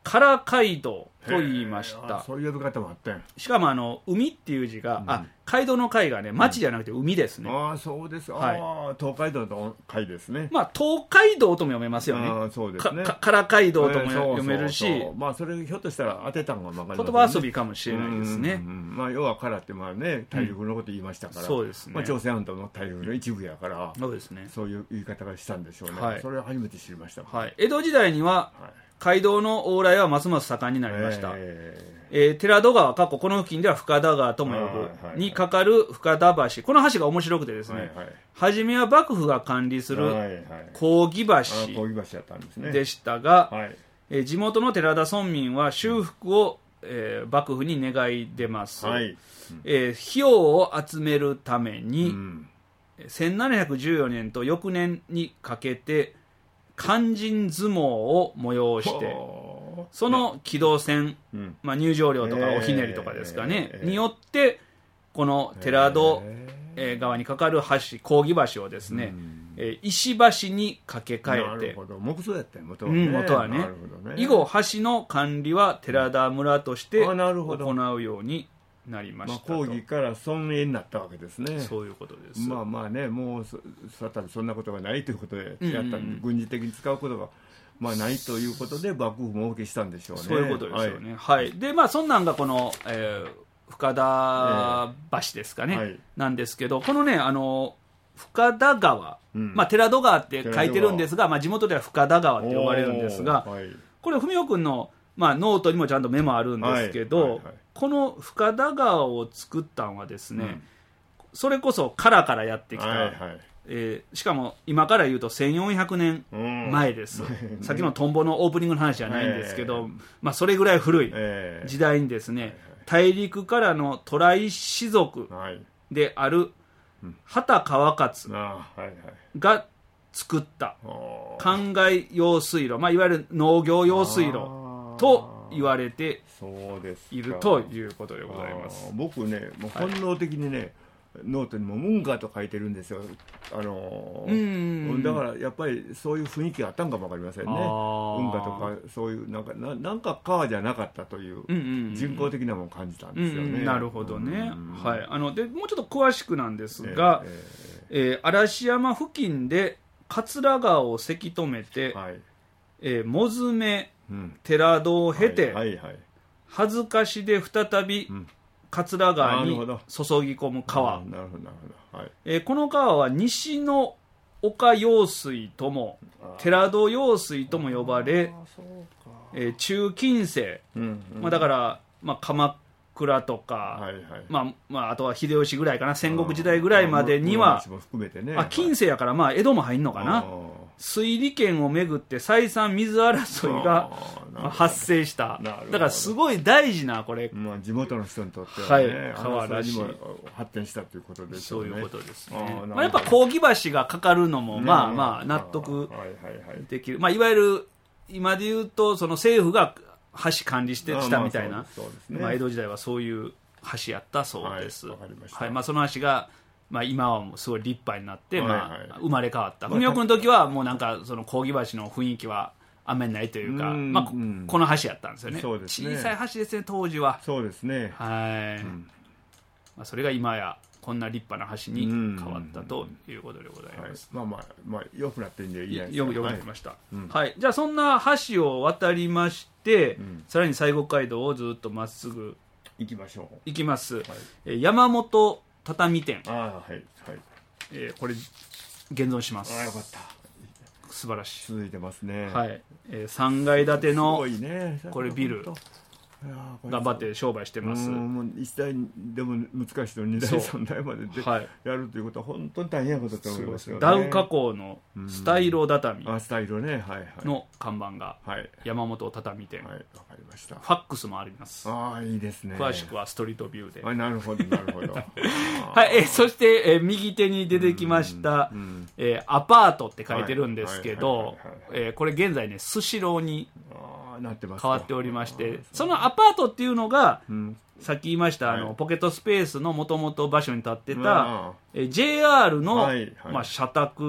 唐街道と言いました。 そういう呼び方もあったん。 しかも海っていう字が、街道の海がね、町じゃなくて海ですね。 そうです。東海道の海ですね。 東海道とも読めますよね。 そうですね。 唐街道とも読めるし、 それひょっとしたら当てたんが分かりますね。 言葉遊びかもしれないですね。 要は唐って大陸のこと言いましたから、 そうですね。 朝鮮半島の大陸の一部やから、 そうですね。 そういう言い方がしたんでしょうね。それは初めて知りました。 江戸時代には街道の往来はますます盛んになりました。寺戸川、この付近では深田川とも呼ぶにかかる深田橋、この橋が面白くてですね、初めは幕府が管理する公儀橋でしたが、地元の寺田村民は修復を幕府に願い出ます。費用を集めるために、1714年と翌年にかけて勧進相撲を催して、その軌道線、入場料とかおひねりとかですかね、によってこの寺戸川にかかる橋、公儀橋をですね、石橋に架け替えて、 木造やったよ元はね。以後橋の管理は寺田村として行うようになりましたと。 公儀から村営になったわけですね。 そういうことです。 もうそんなことがないということでやったんで、軍事的に使うことがないということで幕府も OK したんでしょうね。 そういうことですよね。でそんなんがこの、深田橋ですかね、なんですけど、このね深田川、寺戸川って書いてるんですが、地元では深田川って呼ばれるんですが、これ文雄君のノートにもちゃんとメモあるんですけど、この深田川を作ったのはですね、それこそ唐からやってきた、しかも今から言うと1400年前です。さっきのトンボのオープニングの話じゃないんですけど、それぐらい古い時代にですね、大陸からの渡来士族である畑川勝が作った灌漑用水路、いわゆる農業用水路と言われているということでございます。 僕ね、もう本能的にね、ノートにもムンガと書いてるんですよ。だからやっぱりそういう雰囲気があったんかも分かりませんね。運河とかそういうなんか川じゃなかったという人工的なものを感じたんですよね。 なるほどね。でもうちょっと詳しくなんですが、嵐山付近で桂川をせき止めて、物詰め、寺戸を経て、恥ずかしで再び、桂川に注ぎ込む川。この川は西の岡用水とも寺戸用水とも呼ばれ、中近世、だから鎌倉とか、あとは秀吉ぐらいかな、戦国時代ぐらいまでには、近世やから江戸も入んのかな、水利権をめぐって再三水争いが発生した。だからすごい大事なこれ、 地元の人にとってはね、 川らしい、 発展したということですよね。 そういうことですね。やっぱ公儀橋がかかるのも納得できる。いわゆる今で言うとその政府が橋管理してきたみたいな、江戸時代はそういう橋やったそうです。その橋が今はもうすごい立派になって生まれ変わった。文雄君の時はもうなんかその公儀橋の雰囲気はあんまりないというか、この橋やったんですよね。小さい橋ですね、当時は。 そうですね。 それが今やこんな立派な橋に変わったということでございます。 良くなってんでいいですか。 よくなってきました。じゃあそんな橋を渡りまして、さらに西国街道をずっとまっすぐ行きましょう。 行きます。山本畳店。これ現存します。 よかった。 素晴らしい。 続いてますね。 3階建てのこれビル。頑張って商売してます。 もう1台でも難しいの2台3台までやるということは本当に大変なことだと思いますよね。 ダウ加工のスタイロ畳の看板が山本畳店。ファックスもあります。 いいですね。 詳しくはストリートビューで。 なるほどなるほど。 そして右手に出てきましたアパートって書いてるんですけど、これ現在ねスシローに変わっておりまして、そのアパートっていうのが、さっき言いましたポケットスペースのもともと場所に建ってた、JR の、社宅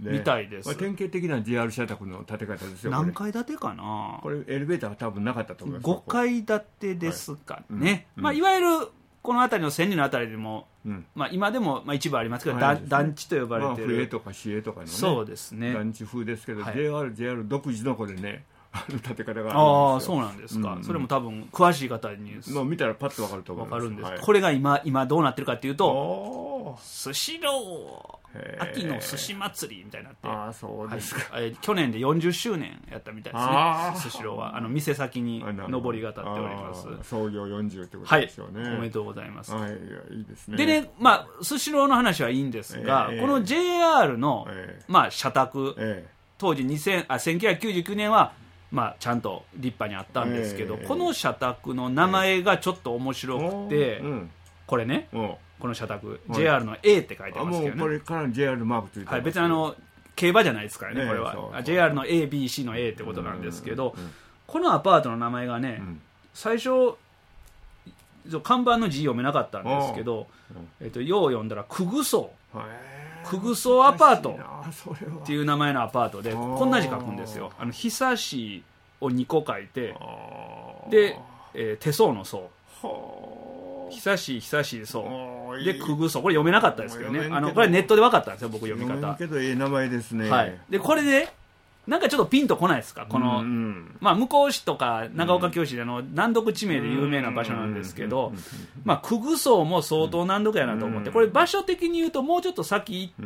みたいです。 典型的な JR 社宅の建て方ですよ。 何階建てかな。 これエレベーターは多分なかったと思います。 5階建てですかね。いわゆるこの辺りの千里の辺りでも、今でも一部ありますけど、団地と呼ばれている、 府営とか市営とかのね、 そうですね、 団地風ですけど、JR 独自のこれね、建て方があるんですよ。 ああ、そうなんですか。それも多分詳しい方に見たらパッと分かると思います。 分かるんです。これが今どうなってるかっていうと、スシロー秋の寿司祭りみたいになって、 ああそうですか、 去年で40周年やったみたいですね。スシローは店先に上りが立っております。 創業40ってことですよね。 おめでとうございます。 いいですね。 でね、スシローの話はいいんですが、この JR の社宅、当時1999年はちゃんと立派にあったんですけど、この社宅の名前がちょっと面白くて、これね、この社宅、JR の A って書いてますけどね。 これから JR マークついてます。 別に競馬じゃないですからね、これは。JR の A、B、C の A ってことなんですけど、このアパートの名前がね、最初、看板の字読めなかったんですけど、よう読んだら、くぐそうくぐそうアパートっていう名前のアパートで、こんな字書くんですよ。久しを2個書いて、で、手相の相。久しそうで、くぐそう。これ読めなかったですけどね。これネットで分かったんですよ、僕読み方。 けど名前ですね。 で、これで、なんかちょっとピンとこないですか、この、向こう市とか長岡京市で難読地名で有名な場所なんですけど、くぐそうも相当難読やなと思って、これ場所的に言うともうちょっと先行った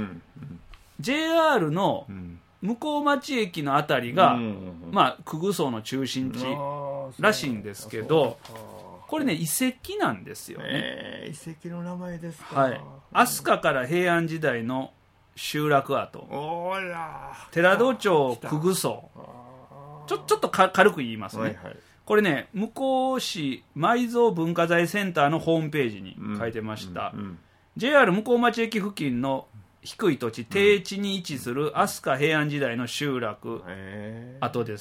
JR の向町駅のあたりがくぐそうの中心地らしいんですけど、これね、遺跡なんですよね。 遺跡の名前ですか。 飛鳥から平安時代の集落跡、寺戸町くぐそうちょっと軽く言いますね。これね、向こう市埋蔵文化財センターのホームページに書いてました。JR 向町駅付近の低い土地、低地に位置する飛鳥平安時代の集落跡です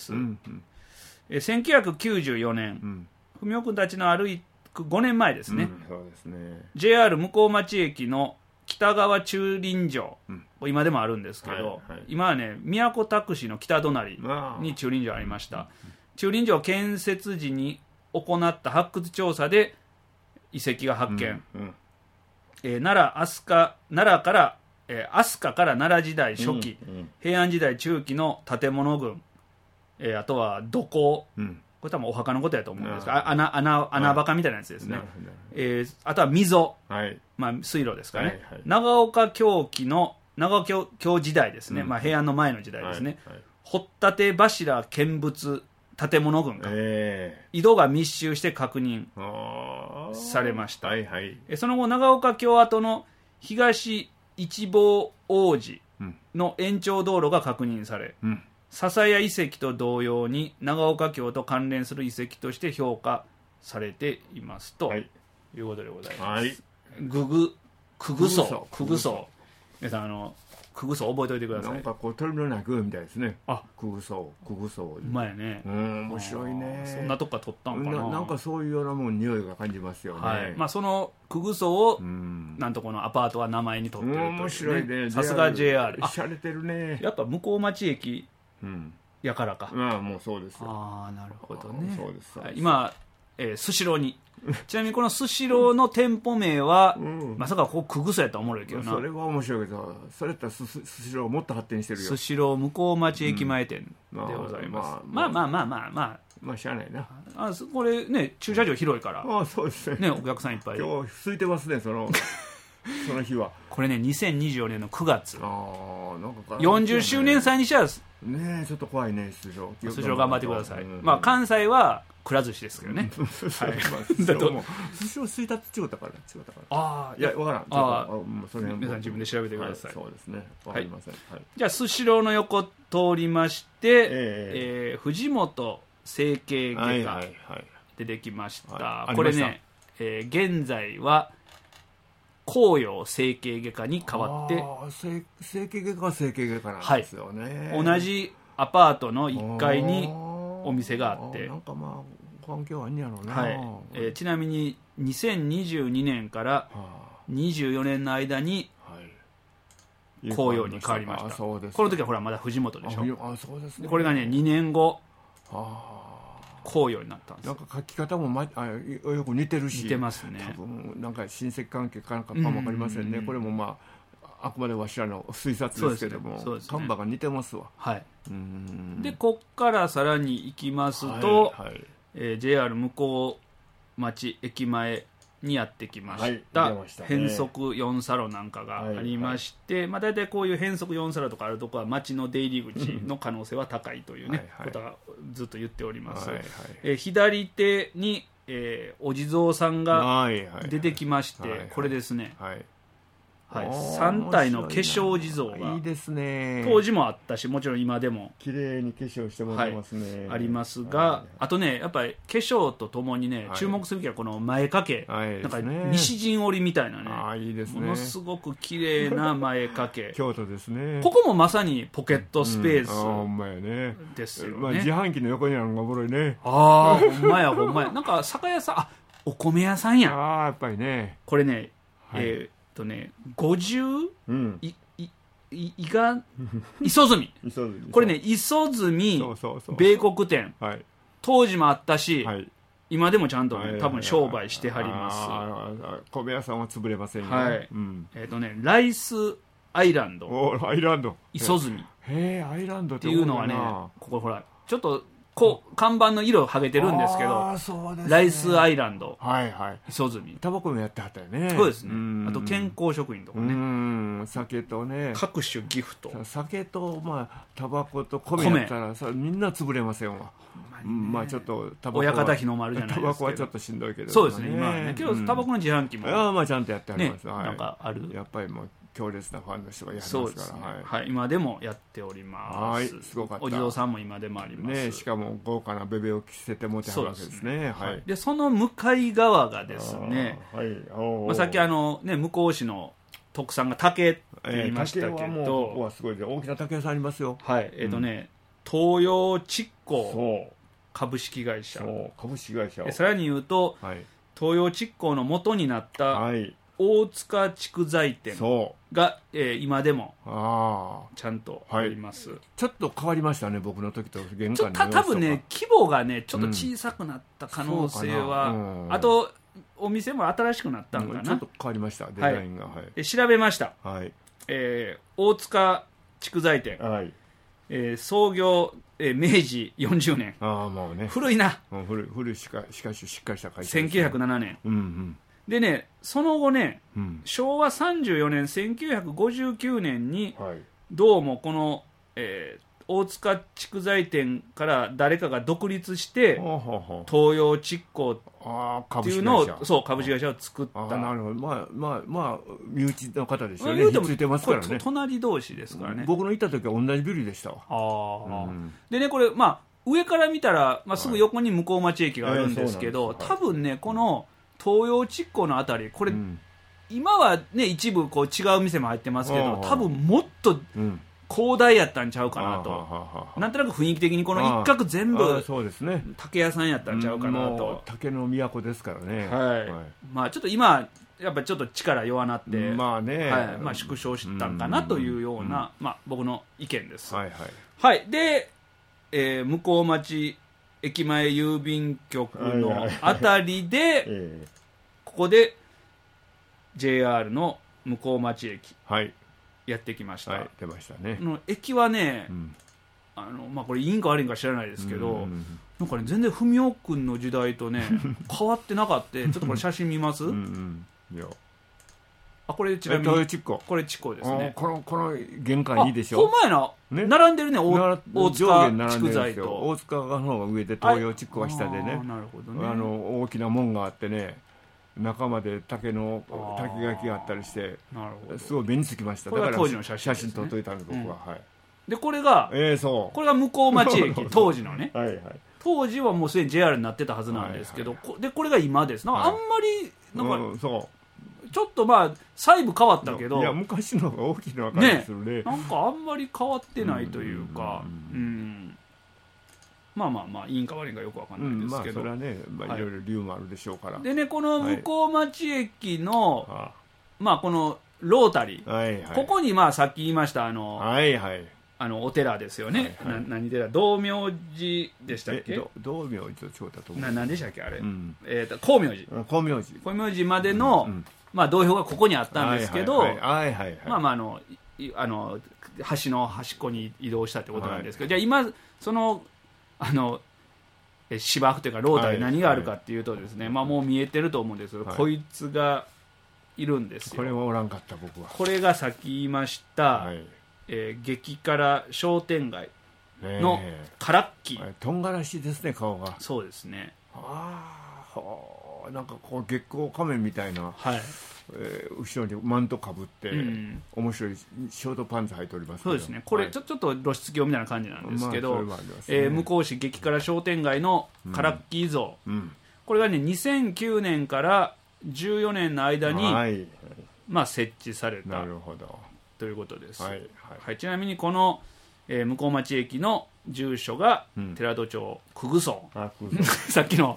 。1994年、文雄君たちの歩く5年前ですね。JR 向町駅の北側駐輪場、今でもあるんですけど、今はね、都タクシーの北隣に駐輪場ありました。駐輪場建設時に行った発掘調査で遺跡が発見。奈良から飛鳥から奈良時代初期、平安時代中期の建物群、あとは土工、これ多分お墓のことやと思うんですが、穴場みたいなやつですね。あとは溝、水路ですかね。長岡京期の長岡京時代ですね。平安の前の時代ですね。掘立柱見物建物群が井戸が密集して確認されました。その後長岡京跡の東一望王子の延長道路が確認され、笹谷遺跡と同様に長岡京と関連する遺跡として評価されていますということでございます。くぐそう皆さんくぐそう覚えておいてください。 なんかこう鳥の鳴くみたいですね。くぐそううまやね。 面白いね。 そんなとこから取ったんかな。 なんかそういうようなもん匂いが感じますよね。 そのくぐそうをなんとこのアパートは名前に取ってるというね。 面白いね。 さすが JR。 しゃれてるね。 やっぱ向町駅やからか。 もうそうですよ。 なるほどね。 そうです。 今スシローにちなみにこのスシローの店舗名は、まさかここくぐそうやったらおもろいけどな。 それは面白いけど、それやったらスシローもっと発展してるよ。 スシロー向町駅前店でございます。まあしゃあないな。 これね、駐車場広いからそうですね、お客さんいっぱい。 今日空いてますね、その日は。 これね、2024年の9月40周年祭にしてはね、ちょっと怖いね。スシロー頑張ってください。関西はくら寿司ですけどね。 スシロー1日違ったから。いや、わからん。 皆さん自分で調べてください。 そうですね。わかりません。 じゃあスシローの横通りまして、藤本整形外科出てきました。これね、現在は紅葉整形外科に変わって、 整形外科は整形外科なんですよね。 同じアパートの1階にお店があって、 なんか環境あんやろうな。 ちなみに2022年から24年の間に紅葉に変わりました。この時はほらまだ藤本でしょ。 そうですね。 これがね2年後紅葉になったんです。 なんか書き方もよく似てるし、 似てますね。 多分なんか親戚関係かなんかも分かりませんね。これもまああくまでわしらの推察ですけども、看板が似てますわ。 はい。でこっからさらに行きますと、JR 向こう町駅前にやってきました。変則4サロなんかがありまして、まあ大体こういう変則4サロとかあるところは町の出入り口の可能性は高いというねことはずっと言っております。左手にお地蔵さんが出てきまして、これですね。3体の化粧地蔵がいいですね。 当時もあったし、もちろん今でも綺麗に化粧してもらいますね。 ありますが、あとねやっぱり化粧とともにね注目するべきはこの前掛け、なんか西陣織みたいなね、ものすごく綺麗な前掛け。 京都ですね。 ここもまさにポケットスペースですよね。 自販機の横にあるのがおもろいね。 ほんまやほんまや。なんか酒屋さん、お米屋さんや。 やっぱりね。 これね、50、磯住。これね、磯住米国店。当時もあったし、今でもちゃんとね、多分商売してはります。 米屋さんは潰れませんよ。 ライスアイランド。磯住。 アイランドっていうのはね、ここほら、ちょっと、看板の色剥げてるんですけど、ライスアイランド、磯住。 タバコもやってはったよね。 そうですね。あと健康食品とかね。 酒とね。 各種ギフト。 酒と、タバコと米やったらみんな潰れませんわ。ちょっとタバコは。 親方日の丸じゃないですか。 タバコはちょっとしんどいけど。 そうですね、今はね。けど、タバコの自販機も。 ちゃんとやってあります。 なんかある。 やっぱりもう、強烈なファンの人がやりますから。 今でもやっております。 すごかった。 お地蔵さんも今でもあります。 しかも豪華なベベを着せてもてはるわけですね。 で、その向かい側がですね、さっき向こう市の特産が竹って言いましたけど、 ここはすごい大きな竹屋さんありますよ。 東洋蓄工株式会社。さらに言うと、東洋蓄工の元になった大塚蓄財店が、今でもちゃんとあります。 ちょっと変わりましたね、僕の時と玄関の様子とか。 多分ね、規模がねちょっと小さくなった可能性は、あとお店も新しくなったのかな。 ちょっと変わりました、デザインが。 調べました。大塚蓄財店、創業明治40年。 もうね、 古いな。 古いしかししっかりした会社ですね。1907年。でね、その後ね、昭和34年1959年に、どうもこの、大塚蓄財店から誰かが独立して東洋蓄工っていうのを株式会社を作った。 なるほど。身内の方ですよね。ひっついてますからね。 隣同士ですからね。 僕の行った時は同じビルでしたわ。でね、これ上から見たら、すぐ横に向こう町駅があるんですけど、多分ね、この東洋蓄工のあたり、これ、今はね一部こう違う店も入ってますけど、多分もっと広大やったんちゃうかなと。なんとなく雰囲気的にこの一角全部竹屋さんやったんちゃうかなと。 竹の都ですからね。 ちょっと今やっぱりちょっと力弱なって縮小したんかなというような僕の意見です。で、向こう町駅前郵便局のあたりで、ここで JR の向こう町駅やってきました。 出ましたね。 駅はね、これいいんか悪いんか知らないですけど、なんかね全然文雄君の時代とね変わってなかった。ちょっとこれ写真見ます？これちなみにこれ蓄工ですね。 この玄関いいでしょ。 ほんまやな。並んでるね。大塚蓄財と大塚の方が上で東洋蓄工が下でね。大きな門があってね、中まで竹書きがあったりして、すごい目につきました。 だから当時の写真撮っといたんです僕は。 でこれが向こう町駅当時のね。当時はもうすでに JR になってたはずなんですけど、でこれが今です。あんまりちょっと細部変わったけど、 昔の方が大きいのは感じするね。 なんかあんまり変わってないというか、いいんか悪いんかよくわかんないですけど、 それはね、いろいろ理由もあるでしょうから。 でね、この向こう町駅のこのロータリー、 はいはい、 ここにまあさっき言いましたはいはい、 お寺ですよね、はいはい、何寺、道明寺でしたっけ、 道明寺と違ったと思う、 何でしたっけあれ、光明寺、 光明寺までの、まあ、道標がここにあったんですけど、まあまあ橋の端っこに移動したってことなんですけど、じゃあ今その芝生というかロータリー何があるかっていうとですね、まあもう見えてると思うんですけど、こいつがいるんですよ。 これはおらんかった。僕はこitがさっき言いました、激辛商店街のカラッキー、 とんがらしですね、顔が。 そうですね。 なんかこう月光仮面みたいな、後ろにマントかぶって、面白いショートパンツ履いておりますけど、 そうですね、これちょっと露出狂みたいな感じなんですけど、向こう市激辛商店街のカラッキー像、これがね2009年から14年の間に、まあ、設置されたということです。ちなみにこの、向こう町駅の住所が寺戸町久具荘、さっきの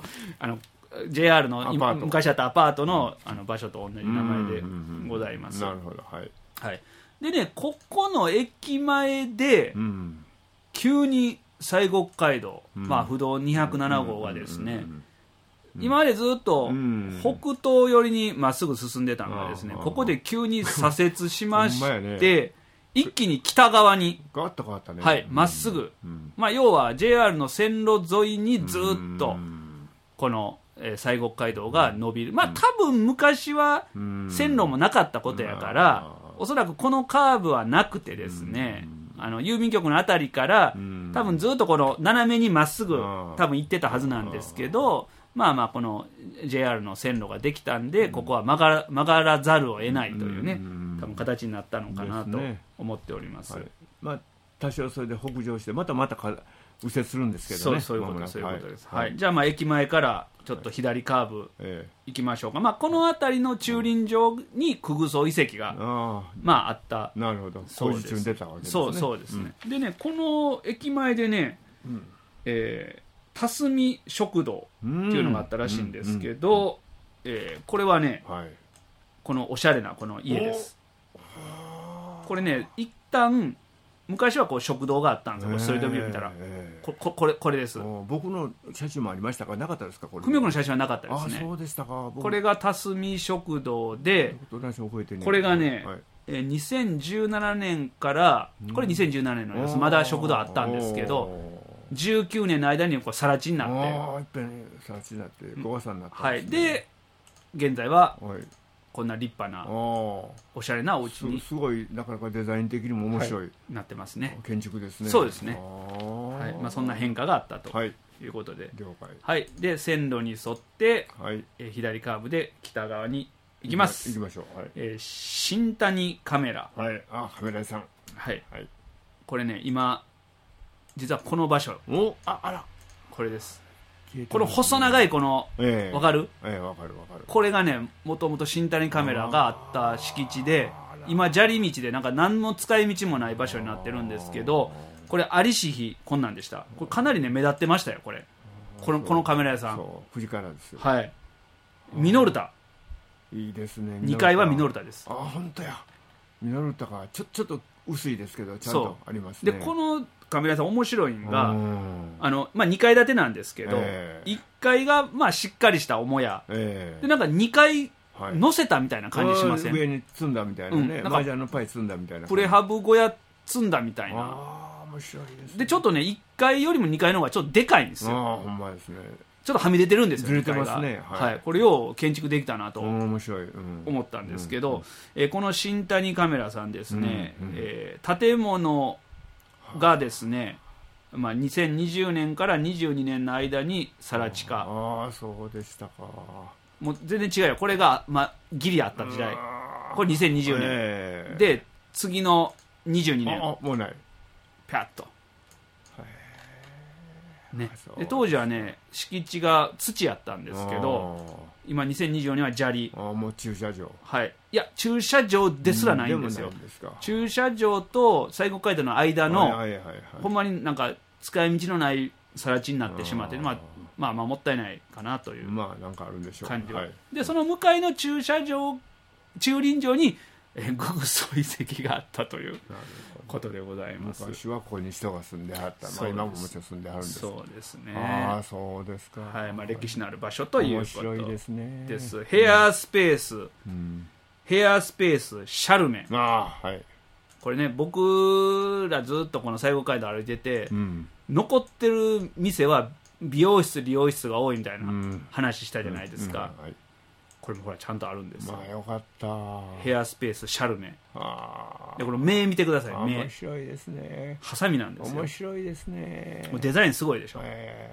JR の昔あったアパートの、場所と同じ名前でございます。 なるほど、はいはい、でね、ここの駅前で、急に西国街道、まあ、不動207号がですね、今までずっと北東寄りにまっすぐ進んでたのがですね、ここで急に左折しまして一気に北側にまっすぐ、まあ、要は JR の線路沿いにずっとこの西国街道が伸びる。まあ多分昔は線路もなかったことやから、おそらくこのカーブはなくてですね、郵便局のあたりから多分ずっとこの斜めにまっすぐ多分行ってたはずなんですけど、まあまあこの JR の線路ができたんで、ここは曲がらざるを得ないというね、多分形になったのかなと思っております。 まあ多少それで北上してまた右折するんですけどね。 そういうことです。じゃあまあ駅前からちょっと左カーブ行きましょうか。まあこの辺りの駐輪場に久具荘遺跡がまああった。 なるほど。工事中に出たわけですね。 そうですね。でね、この駅前でね、多住食堂っていうのがあったらしいんですけど、これはね、このおしゃれなこの家です。これね、一旦昔はこう食堂があったんですよ。ストリートビュー見たら、これです。 僕の写真もありましたか、なかったですか。これ久美子の写真はなかったですね。 そうでしたか。 これが多住食堂で、これがね、2017年からこれ2017年のやつ、まだ食堂あったんですけど、19年の間にこう更地になって、 更地になって小笠になった。 で現在はこんな立派なおしゃれなお家に、 すごいなかなかデザイン的にも面白い、 なってますね。 建築ですね。 そうですね。まあそんな変化があったということで、で線路に沿って、左カーブで北側に行きます。 行きましょう。 新谷カメラ。 カメラ屋さん。 これね、今実はこの場所、これです。この細長いこの、わかる？ わかる。 これがね、もともと新谷カメラがあった敷地で、今砂利道でなんか何の使い道もない場所になってるんですけど、これありし日こんなんでした。これかなりね目立ってましたよ。このカメラ屋さん、 富士からですよ。 ミノルタ、 いいですね。 2階はミノルタです。 本当や。ミノルタがちょっと薄いですけどちゃんとありますね。 でこのカメラ屋さん面白いのが、まあ、2階建てなんですけど、1階がまあしっかりした母屋、でなんか2階乗せたみたいな感じしません？ 上に積んだみたいなね、マージャンのパイ積んだみたいな、 プレハブ小屋積んだみたいな。 面白いですね。 でちょっとね、1階よりも2階の方がちょっとでかいんですよ。 ほんまですね。 ちょっとはみ出てるんですよ。 ずれてますね。 これを建築できたなと面白い思ったんですけど、この新谷カメラさんですね、建物がですね、まあ、2020年から22年の間に更地化。 そうでしたか。 もう全然違うよ。これが、まあ、ギリあった時代。これ2020年、で次の22年もうないピャッと、ね、で当時はね敷地が土やったんですけど、今2024年は砂利。 もう駐車場。 いや駐車場ですらないんですよ。駐車場と西国街道の間の、ほんまになんか使い道のない更地になってしまって、まあもったいないかなというなんかあるんでしょう感じは。でその向かいの駐輪場に、 ググソ遺跡があったということでございます。 昔はここに人が住んではった、まあ、今ももちろん住んではるんです。 そうですね。 ああ、そうですか。 はい、まあ、歴史のある場所ということ面白いですね。 です。ヘアスペース、ヘアスペースシャルメ。 はい、 これね、僕らずっとこの西国街道歩いてて、残ってる店は美容室理容室が多いみたいな話したじゃないですか。これもほらちゃんとあるんですよ。 まあよかった。 ヘアスペースシャルメ。でこの目見てください。目面白いですね。 ハサミなんですよ。 面白いですね。 デザインすごいでしょ。 は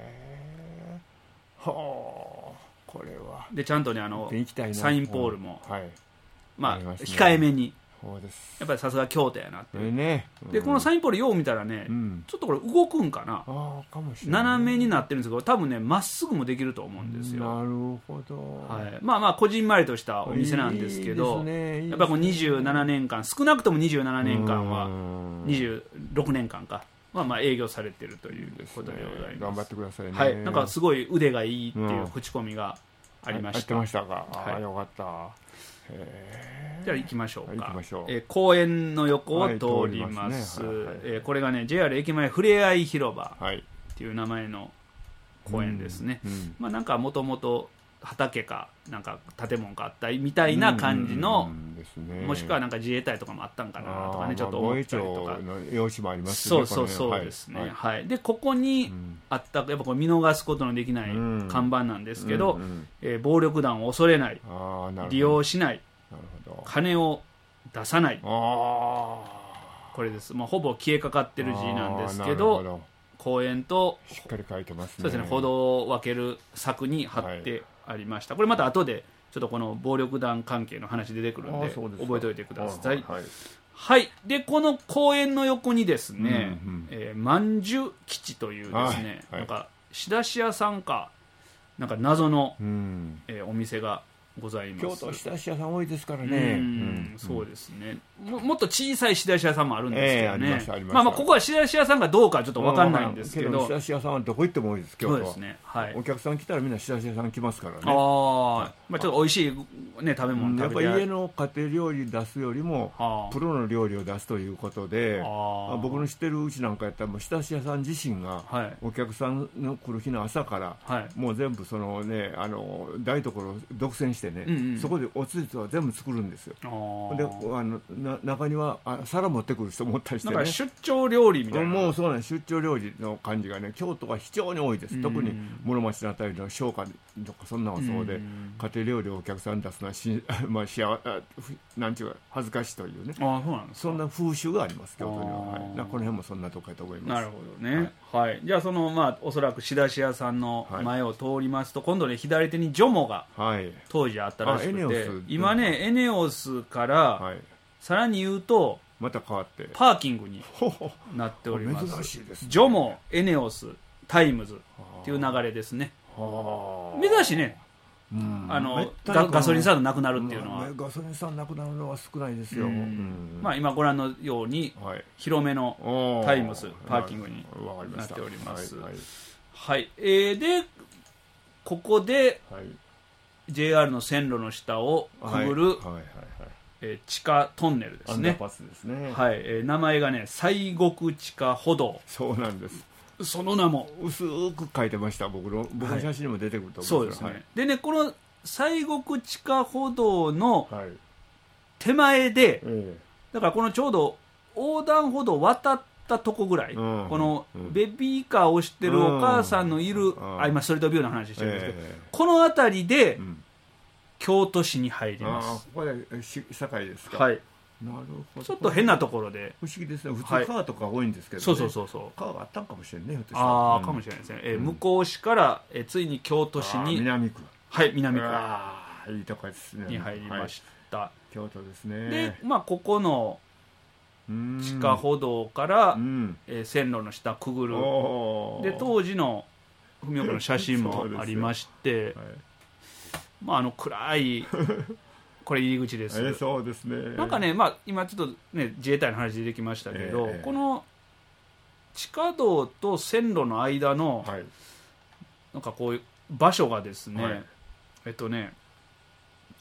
あ、これは。 でちゃんとねサインポールも、まあ控えめに。やっぱりさすが京都やなってでこのサインポールよう見たらね、ちょっとこれ動くんかな、斜めになってるんですけど、多分ねまっすぐもできると思うんですよ。 なるほど。 まあまあこじんまりとしたお店なんですけど、やっぱこの27年間、少なくとも27年間は26年間かまあ営業されてるということでございます。 頑張ってくださいね。 はい、なんかすごい腕がいいっていう口コミがありました。 やってましたか。よかった。 じゃあ行きましょうか。公園の横を通ります。これがね JR 駅前ふれあい広場っていう名前の公園ですね。まあなんかもともと畑かなんか建物かあったみたいな感じの、もしくはなんか自衛隊とかもあったんかなとかね、ちょっと思ったりとか。 用紙もありますね。 そうですね。はい。でここにあったやっぱこれ見逃すことのできない看板なんですけど、暴力団を恐れない、利用しない、金を出さない、これです。もうほぼ消えかかってる字なんですけど、公園としっかり書いてますね。 そうですね、歩道を分ける柵に貼ってありました。これまた後でちょっとこの暴力団関係の話出てくるんで覚えておいてください。はい。でこの公園の横にですね、まんじゅう基地というですね、なんか仕出し屋さんかなんか謎のお店がございます。 京都仕出し屋さん多いですからね。 そうですね。もっと小さい仕出し屋さんもあるんですけどね。まあここは仕出し屋さんかどうかちょっと分かんないんですけど、 仕出し屋さんはどこ行っても多いです。京都は。 そうですね。はい。 お客さん来たらみんな仕出し屋さん来ますからね。 まあちょっと美味しいね食べ物食べて。やっぱ家の家庭料理出すよりもプロの料理を出すということで、僕の知ってるうちなんかやったらもう仕出し屋さん自身がお客さんの来る日の朝からもう全部そのね台所を独占してね、そこでおつゆは全部作るんですよ。で中には皿持ってくる人もったりしてね。 なんか出張料理みたいな。 もうそうなんです。出張料理の感じがね京都は非常に多いです。特に室町のあたりの商家とかそんなのそうで、家庭料理をお客さんに出すのはまあなんちゅうか恥ずかしいというね。 そうなんですか。 そんな風習があります京都には。この辺もそんなとこやと思います。 なるほどね。はい。じゃあそのまあおそらく仕出し屋さんの前を通りますと、今度ね左手にジョモが当時あったらしくて、今ねエネオスからさらに言うとまた変わってパーキングになっております。 珍しいですね。 ジョモ、エネオス、タイムズっていう流れですね。珍しいね。ガソリンスタンドなくなるっていうのは、 ガソリンスタンドなくなるのは少ないですよ。 まあ今ご覧のように広めのタイムズパーキングになっております。はい。でここで JR の線路の下をくぐる地下トンネルですね。 アンダーパスですね。 はい。名前がね西国地下歩道。 そうなんです。 その名も薄く書いてました。僕の写真にも出てくると思そうですね。でねこの西国地下歩道の手前で、だからこのちょうど横断歩道渡ったとこぐらい、このベビーカーを押してるお母さんのいる、今ストリートビューの話してるんですけど、この辺りで京都市に入ります。 ここで境ですか。 はい。 なるほど。 ちょっと変なところで不思議ですね。普通川とか多いんですけどね。 そう川があったんかもしれないね。 かもしれないですね。向こう市からついに京都市に南区。 はい、南区いいとこですね。 に入りました。 京都ですね。 でまあここの地下歩道から線路の下くぐる。で当時の文岡の写真もありまして、まあ暗いこれ入り口です。 そうですね。 なんかね、まあ今ちょっとね自衛隊の話出てきましたけど、この地下道と線路の間のなんかこういう場所がですね、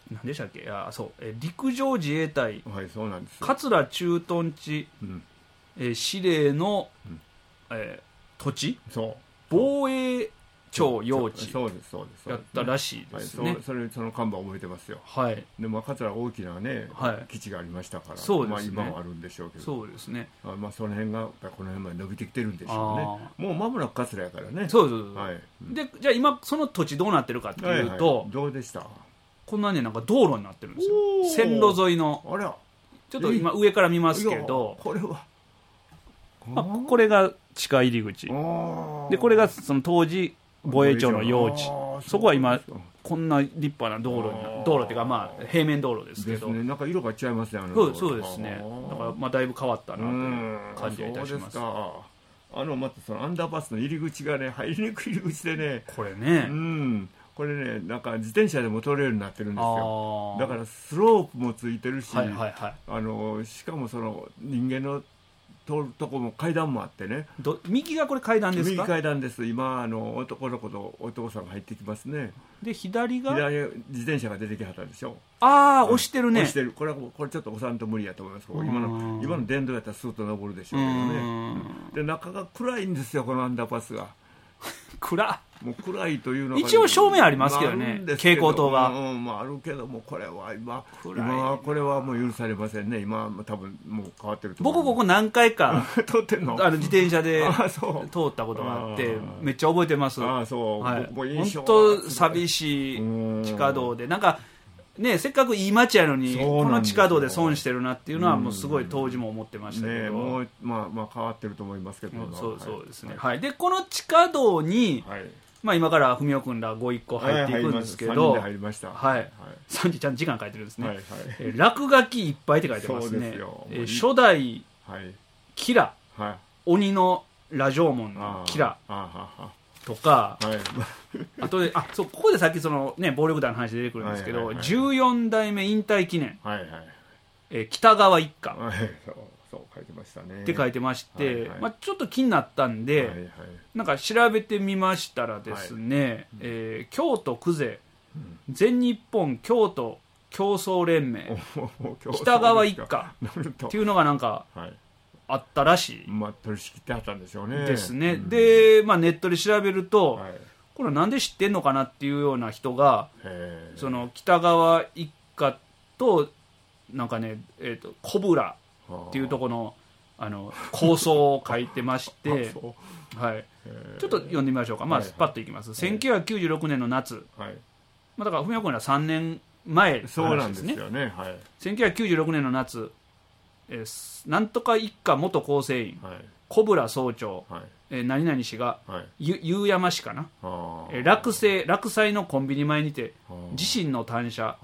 何でしたっけ、陸上自衛隊、 はい、そうなんです。 桂駐屯地、司令の、土地、防衛庁用地やったらしいですね。 その看板覚えてますよ。 はい。 で桂大きなね、基地がありましたから、今もあるんでしょうけど、 そうですね。 その辺がこの辺まで伸びてきてるんでしょうね。もう間もなく桂やからね。 そうそう。でじゃあ今その土地どうなってるかっていうと、 どうでした？ こんなね、なんか道路になってるんですよ。線路沿いの。 あら。 ちょっと今上から見ますけど、 これは。 これが地下入り口。でこれがその当時防衛庁の用地。そこは今こんな立派な道路っていうか平面道路ですけど。 なんか色が違いますね。 そうですね。だからだいぶ変わったなという感じがいたします。 またそのアンダーパスの入り口がね、入りにくい入り口でね。 これね。 これね、なんか自転車でも通れるようになってるんですよ。だからスロープもついてるし、しかもその人間の通るとこも階段もあってね。 右がこれ階段ですか？ 右階段です。今男の子とお父さんが入ってきますね。 で左自転車が出てきはったでしょ。 押してるね。 押してる。これちょっと押さんと無理やと思います。今の電動やったらスーッと登るでしょうけどね。で中が暗いんですよ、このアンダーパスが。もう暗いというのが一応照明ありますけどね、蛍光灯が。 あるけども、これは今はこれはもう許されませんね。今は多分もう変わってると思う。 僕ここ何回か通ってんの？ 自転車で通ったことがあってめっちゃ覚えてます。本当寂しい地下道で、なんかね、せっかくいい街やのにこの地下道で損してるなっていうのはもうすごい当時も思ってましたけど、 もう変わってると思いますけど、 そうですね。でこの地下道に今から文雄君らご一行入っていくんですけど、3時ちゃんと時間書いてるんですね。落書きいっぱいって書いてますね。初代キラ、鬼の羅城門のキラとか、あとでここでさっきそのね暴力団の話出てくるんですけど、14代目引退記念、北川一家って書いてまして、ちょっと気になったんでなんか調べてみましたらですね、京都久世全日本京都競争連盟北川一家っていうのがなんかあったらしい。 取り仕切ってあったんでしょうね。 ですね。で、ネットで調べると、これなんで知ってんのかなっていうような人が、その北川一家となんかね、コブラっていうところの構想を書いてまして、ちょっと読んでみましょうか。スパッといきます。1996年の夏、だから文雄君ら3年前の話ですね。1996年の夏。なんとか一家元構成員、小倉総長、何々氏が、夕山氏かな、落斎のコンビニ前にて自身の単車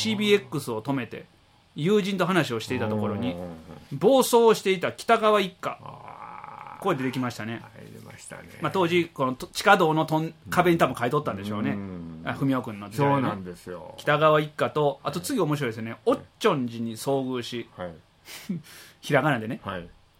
CBX を止めて友人と話をしていたところに暴走をしていた北川一家、これ出てきましたね。当時この地下道の壁に多分書いとったんでしょうね、文雄君の時代に。 そうなんですよ。 北川一家と、あと次面白いですね、おっちょん寺に遭遇し、ひらがなでね、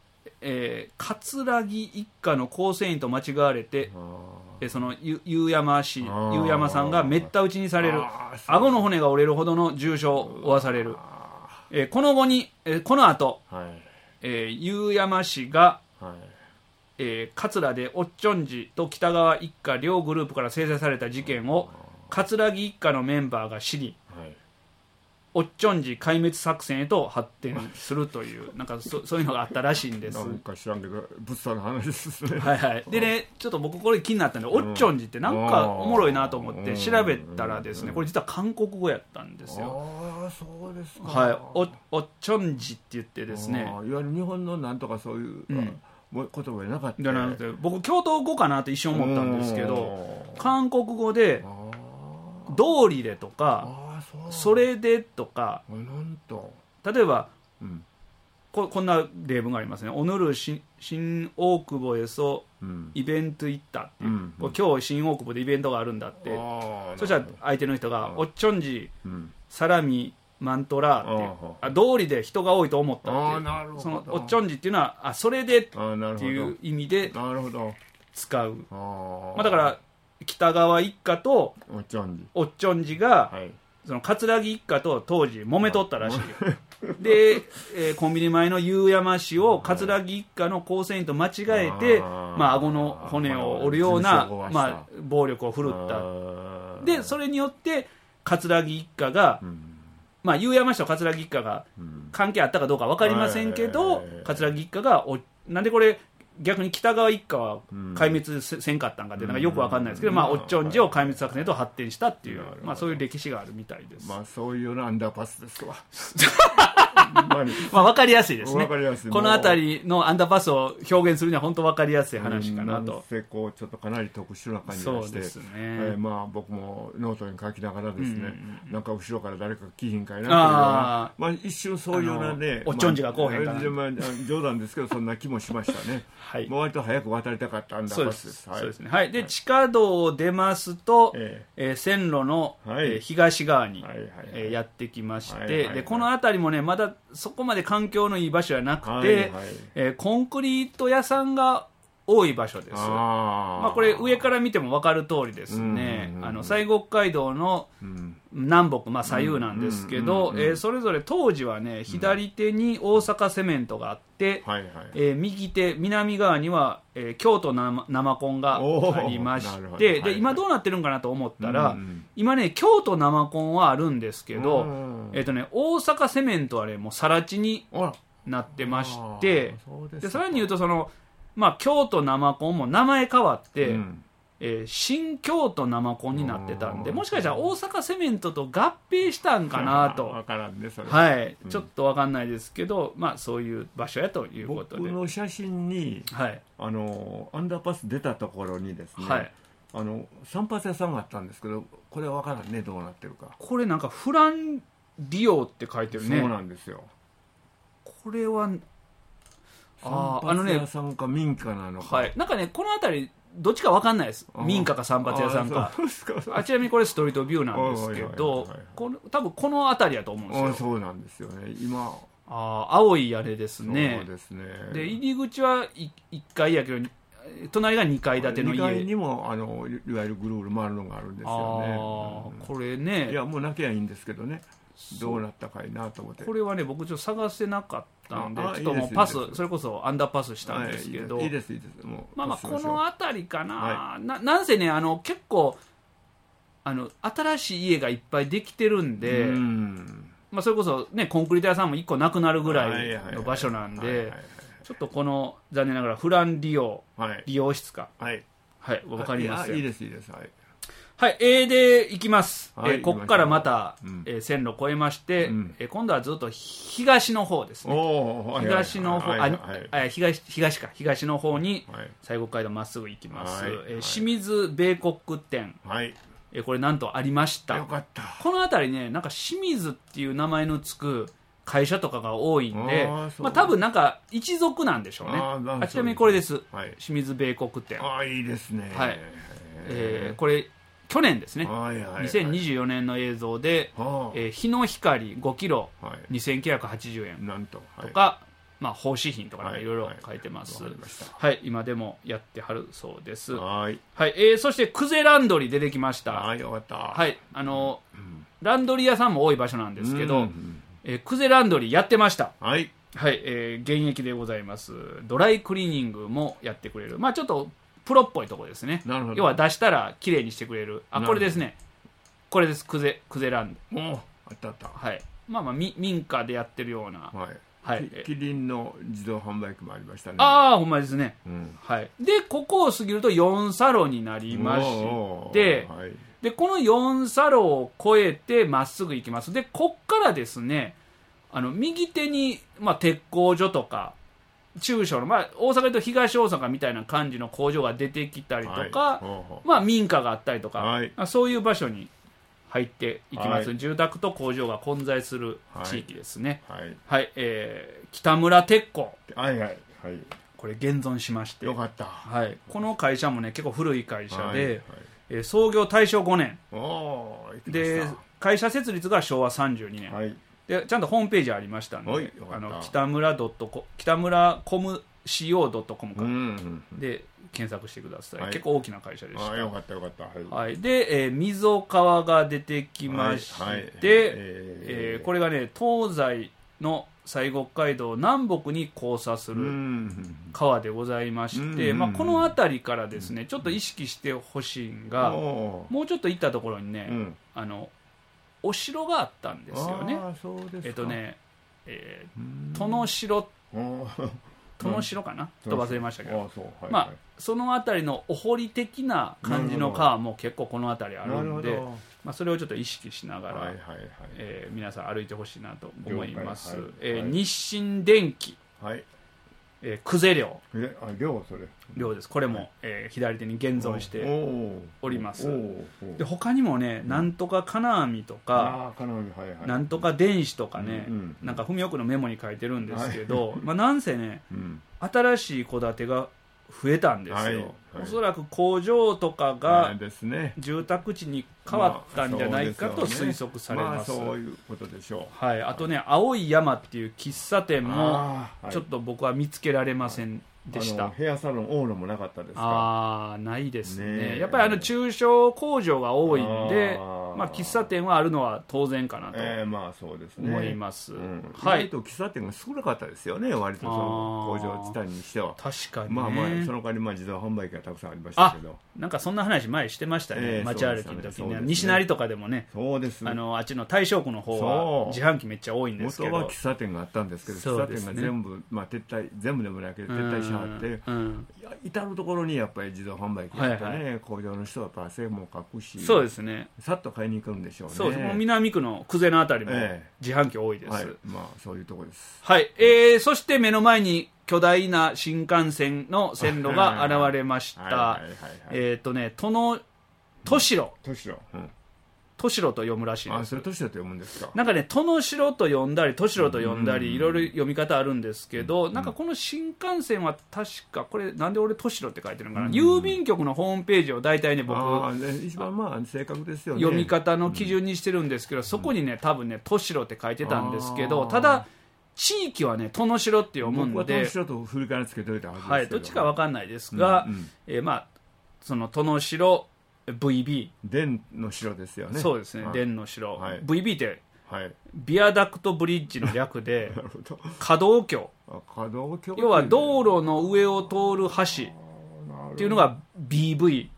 桂木一家の構成員と間違われて、その夕山さんがめった打ちにされる、顎の骨が折れるほどの重傷を負わされる。この後、夕山氏が、桂でおっちょん寺と北川一家両グループから制裁された事件を桂木一家のメンバーが知り、おっちょん寺壊滅作戦へと発展するというなんかそういうのがあったらしいんです。 なんか知らんけど物騒な話ですね。 でね、ちょっと僕これ気になったんで、おっちょん寺ってなんかおもろいなと思って調べたらですね、これ実は韓国語やったんですよ。 そうですか。 おっちょん寺って言ってですね、 いわゆる日本のなんとかそういう言葉じゃなかった。 じゃなくて、僕京都語かなって一瞬思ったんですけど、韓国語で道理でとかそれでとか、例えば、こんな例文がありますね。おぬる新大久保へそイベント行ったっていう、今日新大久保でイベントがあるんだって。そしたら相手の人がおっちょんじサラミマントラーって道理で人が多いと思ったっていう、そのおっちょんじっていうのはそれでっていう意味で使う。だから北川一家とおっちょんじがその桂木一家と当時揉めとったらしいで、コンビニ前の夕山市を桂木一家の構成員と間違えて、顎の骨を折るような、暴力を振るったで、それによって桂木一家が、夕山市と桂木一家が関係あったかどうか分かりませんけど、桂木一家がなんでこれ逆に北川一家は壊滅せんかったんかっていうのがよく分かんないですけど、おっちょんじを壊滅作戦へと発展したっていう、そういう歴史があるみたいです。 そういうアンダーパスですわ分かりやすいですね。この辺りのアンダーパスを表現するには本当分かりやすい話かなと。 ちょっとかなり特殊な感じがして、 そうですね。 僕もノートに書きながらですね、なんか後ろから誰か来ひんかいなっていうのは、一瞬そういうようなね、 おっちょんじがこうへんかな、 冗談ですけどそんな気もしましたね。割と早く渡りたかったアンダーパスです。 そうですね。はい。で、地下道を出ますと、線路の東側にやってきまして、でこの辺りもね、まだそこまで環境のいい場所じゃなくて、コンクリート屋さんが多い場所です。これ上から見ても分かる通りですね、西国街道の南北、左右なんですけど、それぞれ当時はね、左手に大阪セメントがあって、右手南側には、京都生コンがありまして、で今どうなってるんかなと思ったら、今ね京都生コンはあるんですけど、大阪セメントはねもう更地になってまして、でさらに言うと京都生コンも名前変わって、新京都生コンになってたんで、もしかしたら大阪セメントと合併したんかなと分からんねそれ、 ちょっと分かんないですけど、そういう場所やということで、 僕の写真に、アンダーパス出たところにですね、散髪屋さんがあったんですけど、これは分からんね、どうなってるか。 これなんかフランリオって書いてるね。 そうなんですよ。 これは散髪屋さんか民家なのか、 なんかね、この辺りどっちか分かんないです。民家か散髪屋さんか。ちなみにこれストリートビューなんですけど、多分この辺りやと思うんですよ。 そうなんですよね。今青いあれですね。 そうですね。 で入り口は1階やけど、隣が2階建ての家。 2階にもいわゆるぐるぐる回るのがあるんですよね。これね、 いやもうなきゃいいんですけどね、どうなったかいなと思って。 これはね、僕ちょっと探せなかったんで、ちょっともうパス、それこそアンダーパスしたんですけど、 いいですいいです。もうこの辺りかな。なんせね、結構新しい家がいっぱいできてるんで、それこそね、コンクリート屋さんも1個なくなるぐらいの場所なんで、ちょっとこの残念ながらフラン利用、理容室か、分かりますよ。 いいですいいです。 で行きます。ここからまた線路越えまして、今度はずっと東の方ですね。東の方、東の方に西国街道まっすぐ行きます。清水米国店、これなんとありました。 よかった。 この辺りね、なんか清水っていう名前のつく会社とかが多いんで、多分なんか一族なんでしょうね。ちなみにこれです。清水米国店。 いいですね。 これ去年ですね、2024年の映像で、日の光5キロ2980円とか、奉仕品とかいろいろ書いてます。今でもやってはるそうです。そして久世ランドリー出てきました。 よかった。 ランドリー屋さんも多い場所なんですけど、久世ランドリーやってました。現役でございます。ドライクリーニングもやってくれる、ちょっとプロっぽいところですね。要は出したら綺麗にしてくれる。これですね。これです。久世ランド。 あったあった。 民家でやってるような。 キリンの自動販売機もありましたね。 ほんまですね。でここを過ぎると4サロになりまして、でこの4サロを越えてまっすぐ行きます。でこっからですね、右手に鉄工所とか中小の、大阪と東大阪みたいな感じの工場が出てきたりとか、民家があったりとか、そういう場所に入っていきます。住宅と工場が混在する地域ですね。北村鉄工、これ現存しまして、 よかった。 この会社もね結構古い会社で、創業大正5年で、会社設立が昭和32年、でちゃんとホームページありましたんで、北村コム CO.com か、で検索してください、結構大きな会社でした。 よかったよかった、 はい、で、溝川が出てきまして、これがね東西の西国街道南北に交差する川でございまして、この辺りからですねちょっと意識してほしいんが、もうちょっと行ったところにね、お城があったんですよね。殿城かなちょっと忘れましたけど、その辺りのお堀的な感じの川も結構この辺りあるんで、それをちょっと意識しながら皆さん歩いてほしいなと思います。日清電機、久世寮寮です。これも左手に現存しております。で他にもね、なんとか金網とかなんとか電子とかね、なんか文雄区のメモに書いてるんですけど、なんせね新しい戸建てが増えたんですよ。おそらく工場とかが住宅地に変わったんじゃないかと推測されます。 そういうことでしょう。 はい、あとね青い山っていう喫茶店もちょっと僕は見つけられませんでした。 ヘアサロン大野もなかったですか？ ないですね。やっぱり中小工場が多いんで、喫茶店はあるのは当然かなと思います。 意外と喫茶店が少なかったですよね、割とその工場地帯にしては。 確かにね。 その代わり自動販売機がたくさんありましたけど、 なんかそんな話前してましたね、街歩きの時に。西成とかでもね、あっちの大正区の方は自販機めっちゃ多いんですけど、 元は喫茶店があったんですけど、喫茶店が全部撤退、全部でもないけど撤退しはって、至る所にやっぱり自動販売機があってね、工場の人はやっぱ背もかくし、 そうですね、 さっと買いに行くんでしょうね。 そうです。南区の久世のあたりも自販機多いです。 そういうところです。 はい、そして目の前に巨大な新幹線の線路が現れました。戸城と読むらしいです。 それ戸城と読むんですか？ なんかね、殿城と読んだり戸城と読んだりいろいろ読み方あるんですけど、なんかこの新幹線は確かこれなんで俺戸城って書いてるのかな、郵便局のホームページを大体ね僕一番正確ですよね、 読み方の基準にしてるんですけど、そこにね多分ね戸城って書いてたんですけど、ただ地域はね殿城って読むんで、 僕は殿城と振り仮名つけといたはずですけど、 どっちか分かんないですが、その殿城VB 電の城ですよね。 そうですね、電の城、VB ってビアダクトブリッジの略で可動橋、要は道路の上を通る橋っていうのが BV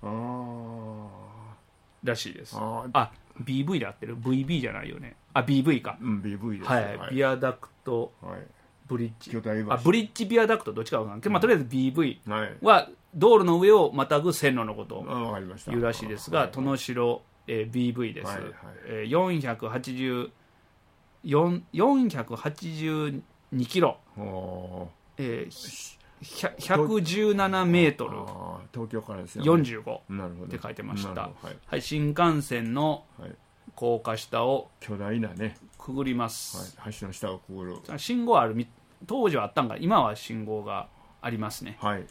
らしいです。BV で合ってる？ VB じゃないよね。BV か。 BV です。 はい。ビアダクトブリッジ。ブリッジビアダクトどっちかわからんけど、とりあえず BV は道路の上をまたぐ線路のことを言うらしいですが、殿城 BV です。482キロ。117メートル、 東京からですよね、45って書いてました。新幹線の高架下を巨大なねくぐります。 橋の下をくぐる。 信号ある、当時はあったんか、今は信号がありますね。はい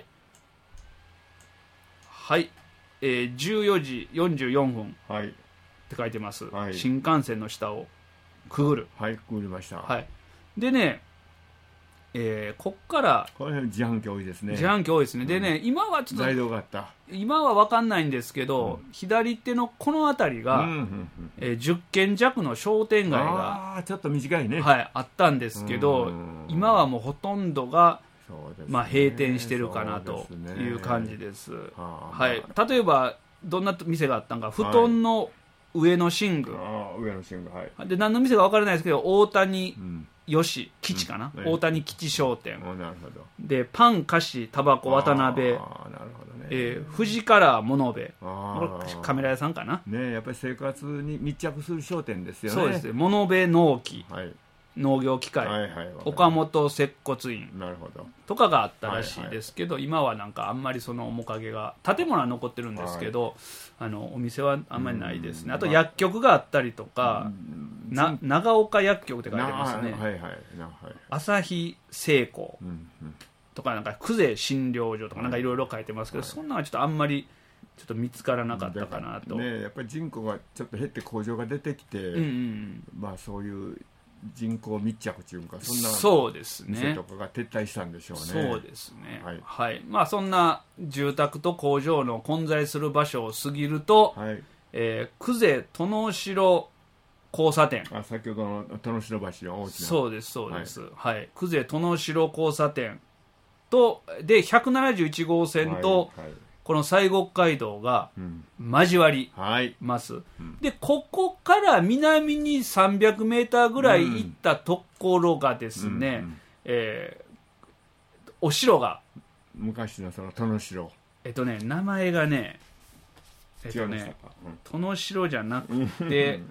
、14時44分って書いてます。新幹線の下をくぐる。 くぐりました。 でね、こっからこれ自販機多いですね。 自販機多いですね。でね、今はちょっと材料があった。 今は分かんないんですけど、左手のこの辺りが、10軒弱の商店街がちょっと短いね、 あったんですけど、今はもうほとんどが閉店してるかなという感じです。例えばどんな店があったんか、布団の上野寝具、で何の店か分からないですけど、大谷基地かな、大谷基地商店で、パン菓子タバコ渡辺、富士カラー物部、カメラ屋さんかな、 やっぱり生活に密着する商店ですよね。 そうですね。物部農機、農業機械、岡本接骨院とかがあったらしいですけど、今はなんかあんまりその面影が、建物は残ってるんですけど、お店はあんまりないですね。あと薬局があったりとか、長岡薬局って書いてますね。朝日製鋼とか、なんか久世診療所とかなんかいろいろ書いてますけど、そんなのはちょっとあんまりちょっと見つからなかったかなと。 やっぱり人口がちょっと減って工場が出てきて、そういう人口密着というか、そんなそうですね、 店とかが撤退したんでしょうね。 そうですね、はいはい、まあ、そんな住宅と工場の混在する場所を過ぎると、はい、久世殿城交差点、 先ほどの殿城橋の大きな、 そうですそうです、はいはい、久世殿城交差点とで171号線と、はいはい、この西国街道が交わります、はい、でここから南に300メーターぐらい行ったところがですね、お城が昔のその殿城、 名前がね殿城じゃなくて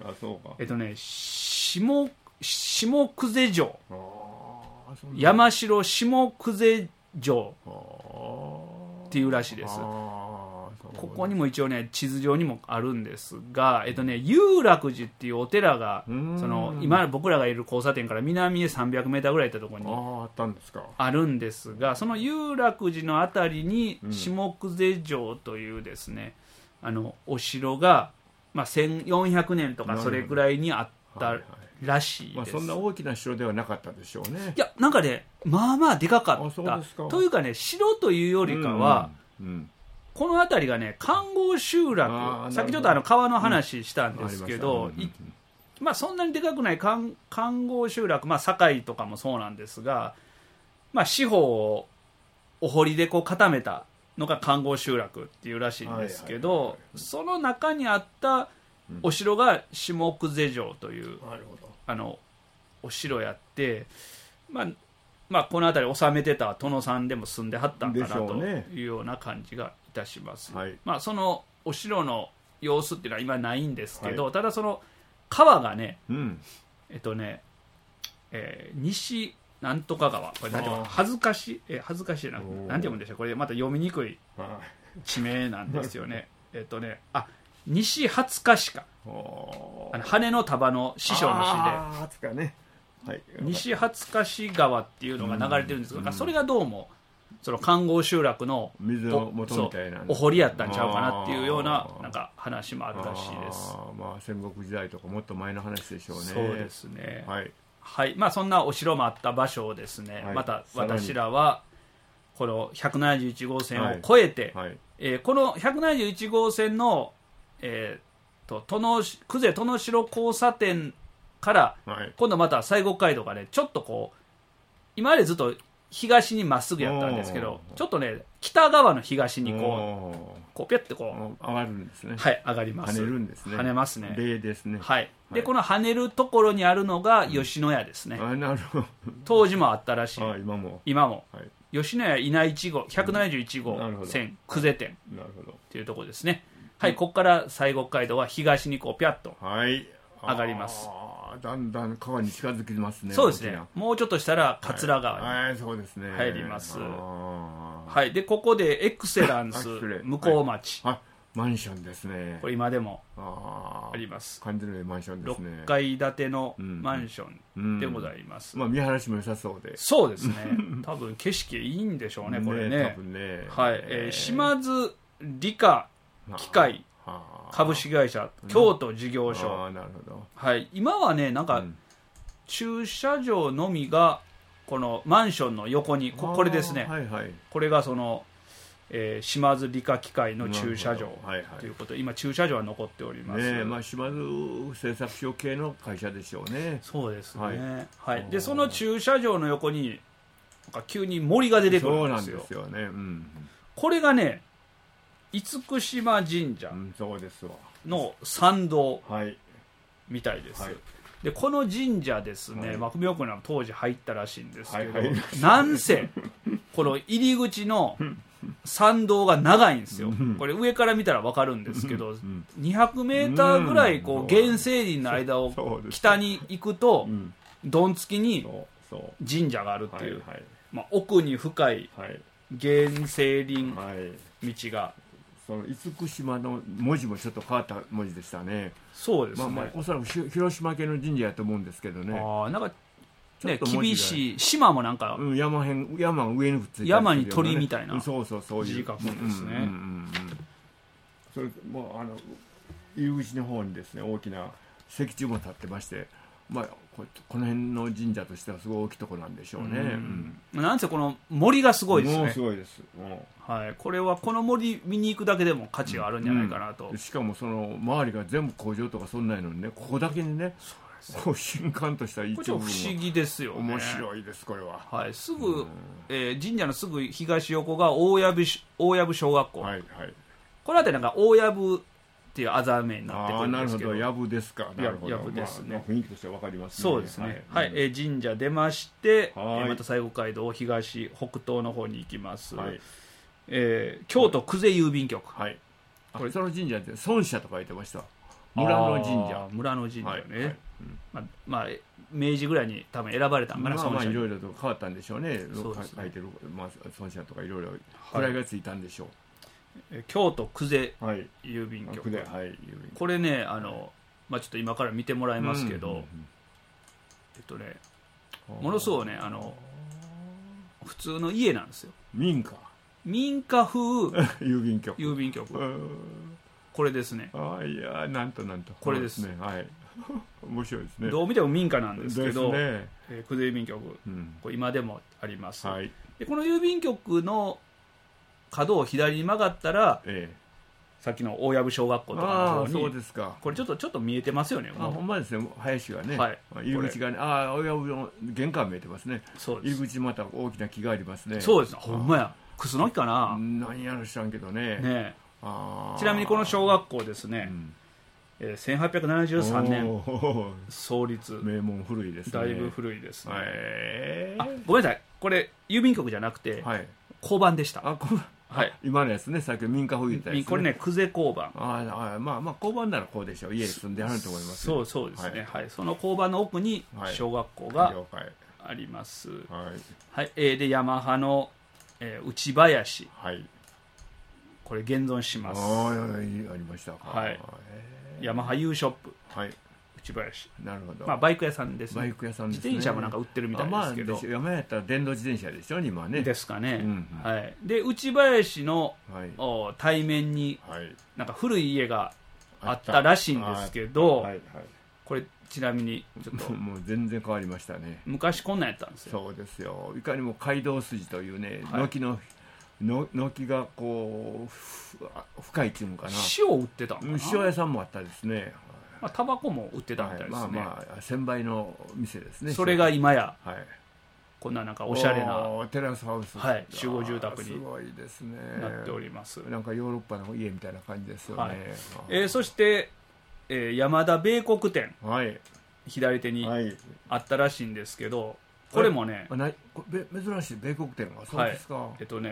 下久世城、山城下久世城っていうらしいです。ここにも一応ね地図上にもあるんですが、有楽寺っていうお寺がその今僕らがいる交差点から南へ300メーターぐらい行ったところにあるんですが、その有楽寺のあたりに下久世城というですね、お城が、まあ、1400年とかそれぐらいにあったらしいです。 そんな大きな城ではなかったでしょうね。 いや、なんかね、まあまあでかかったというかね、城というよりかは、この辺りがね、環合集落、さっきちょっと川の話したんですけど、まあ、そんなにでかくない環合集落、まあ、堺とかもそうなんですが、まあ、四方をお堀でこう固めたのが環合集落っていうらしいんですけど、その中にあったお城が下久世城という、お城やって、まあ、この辺り治めてた殿さんでも住んではったんかなというような感じがいたします、まあ、そのお城の様子っていうのは今ないんですけど、ただその川がね、西なんとか川、これなんていうの、恥ずかしいじゃなくて、なんて読むんでしょう、これまた読みにくい地名なんですよね。西廿日市か、羽の束の師匠の詩で、西廿日市川っていうのが流れてるんですが、それがどうもその環合集落の水の元みたいなお堀やったんちゃうかなっていうようななんか話もあるらしいです。 まあ、戦国時代とかもっと前の話でしょうね。 そうですね、はい、まあ、そんなお城もあった場所をですね、また私らはこの171号線を越えて、この171号線の久世殿城交差点から、今度また西国街道がね、ちょっとこう今までずっと東にまっすぐやったんですけど、ちょっとね北側の東にこうピュッてこう上がるんですね。 はい、上がります。 跳ねるんですね。 跳ねますね。 例ですね。 はい。で、この跳ねるところにあるのが吉野家ですね。 なるほど。 当時もあったらしい。 今も。 吉野家稲1号171号線久世店っていうところですね。はい、ここから西国街道は東にこうピャッと上がります。 だんだん川に近づきますね。 そうですね。もうちょっとしたら桂川に入ります。はい。でここでエクセランス向こう町、 マンションですね。 これ今でもあります。 感じのマンションですね。 6階建てのマンションでございます。 まあ見晴らしも良さそうで。 そうですね。多分景色いいんでしょうね、これね。 多分ね。 はい。島津理科機械株式会社京都事業所、 なるほど。 はい、今はねなんか、駐車場のみがこのマンションの横にこれですね、これがその、島津理科機械の駐車場ということで、今駐車場は残っております。 まあ、島津製作所系の会社でしょうね。 そうですね、はいでその駐車場の横になんか急に森が出てくるんですよ。 そうなんですよね、 これがね厳島神社の参道みたいです。でこの神社ですね、文雄君は当時入ったらしいんですけど、なんせこの入り口の参道が長いんですよ。これ上から見たら分かるんですけど、200メーターぐらいこう原生林の間を北に行くとどんつきに神社があるっていう、まあ、奥に深い原生林道が。 その厳島の文字もちょっと変わった文字でしたね。 そうですね。 おそらく広島系の神社やと思うんですけどね。 なんかね、厳しい島もなんか、 山が上にくっついて、 山に鳥みたいなそういう字書くんですね。 それも入り口の方にですね大きな石柱も立ってまして、まあ、 この辺の神社としてはすごい大きいところなんでしょうね。 なんせこの森がすごいですね。 もうすごいです。 はい、これはこの森見に行くだけでも価値があるんじゃないかなと。 しかもその周りが全部工場とかそんないのにね、ここだけにね、新館とした一部分不思議ですよね。 面白いですこれは。 はい、すぐ、神社のすぐ東横が大藪小学校。 はいはい。 これはなんか大藪っていうあざ名になってくるんですけど。 なるほど、藪ですか。なるほど。 藪ですね。 雰囲気としては分かりますね。 そうですね。はい、神社出まして、また西国街道北東の方に行きます。はい。京都久世郵便局。 はい。これその神社って孫社と書いてました。村の神社。 村の神社ね。まあ明治ぐらいに多分選ばれたんかな。 まあいろいろと変わったんでしょうね。書いてる孫社とかいろいろ位がついたんでしょう。 京都久世郵便局。これねちょっと今から見てもらいますけど、ものすごいね普通の家なんですよ。民家風郵便局。これですね。 いやなんとこれですね。はい。面白いですね。 どう見ても民家なんですけど、久世郵便局、これ今でもあります。でこの郵便局の角を左に曲がったら、さっきの大藪小学校とかの方に。 そうですか。 これちょっと見えてますよね。 ほんまですね。林がね、入り口がね、大藪の玄関見えてますね。入り口また大きな木がありますね。 そうです。ほんまや。クスノキかな。 何やら知らんけどね。 ちなみにこの小学校ですね、1873年創立。 名門古いですね。 だいぶ古いですね。ごめんなさい。これ郵便局じゃなくて交番でした。 今のやつね、さっき民家風言ったやつ、 これね、久世交番。 まあ交番ならこうでしょう。家に住んであると思います。 そうですね。その交番の奥に小学校があります。でヤマハの内林。これ現存します。 ありました。 ヤマハ U ショップ。内林。 なるほど。 バイク屋さんですね。 自転車もなんか売ってるみたいですけど。 山やったら電動自転車でしょ今ね。 ですかね。で内林の対面になんか古い家があったらしいんですけど、これちなみにちょっともう全然変わりましたね。 昔こんなんやったんですよ。 そうですよ。いかにも街道筋というね、軒がこう深いっていうのかな。 塩を売ってたのかな。 塩屋さんもあったですね。 タバコも売ってたみたいですね。 1000倍の店ですね。 それが今やこんななんかおしゃれなテラスハウス、 集合住宅になっております。 なんかヨーロッパの家みたいな感じですよね。 そして山田米国店、左手にあったらしいんですけど、これもね珍しい米国店が。そうですか。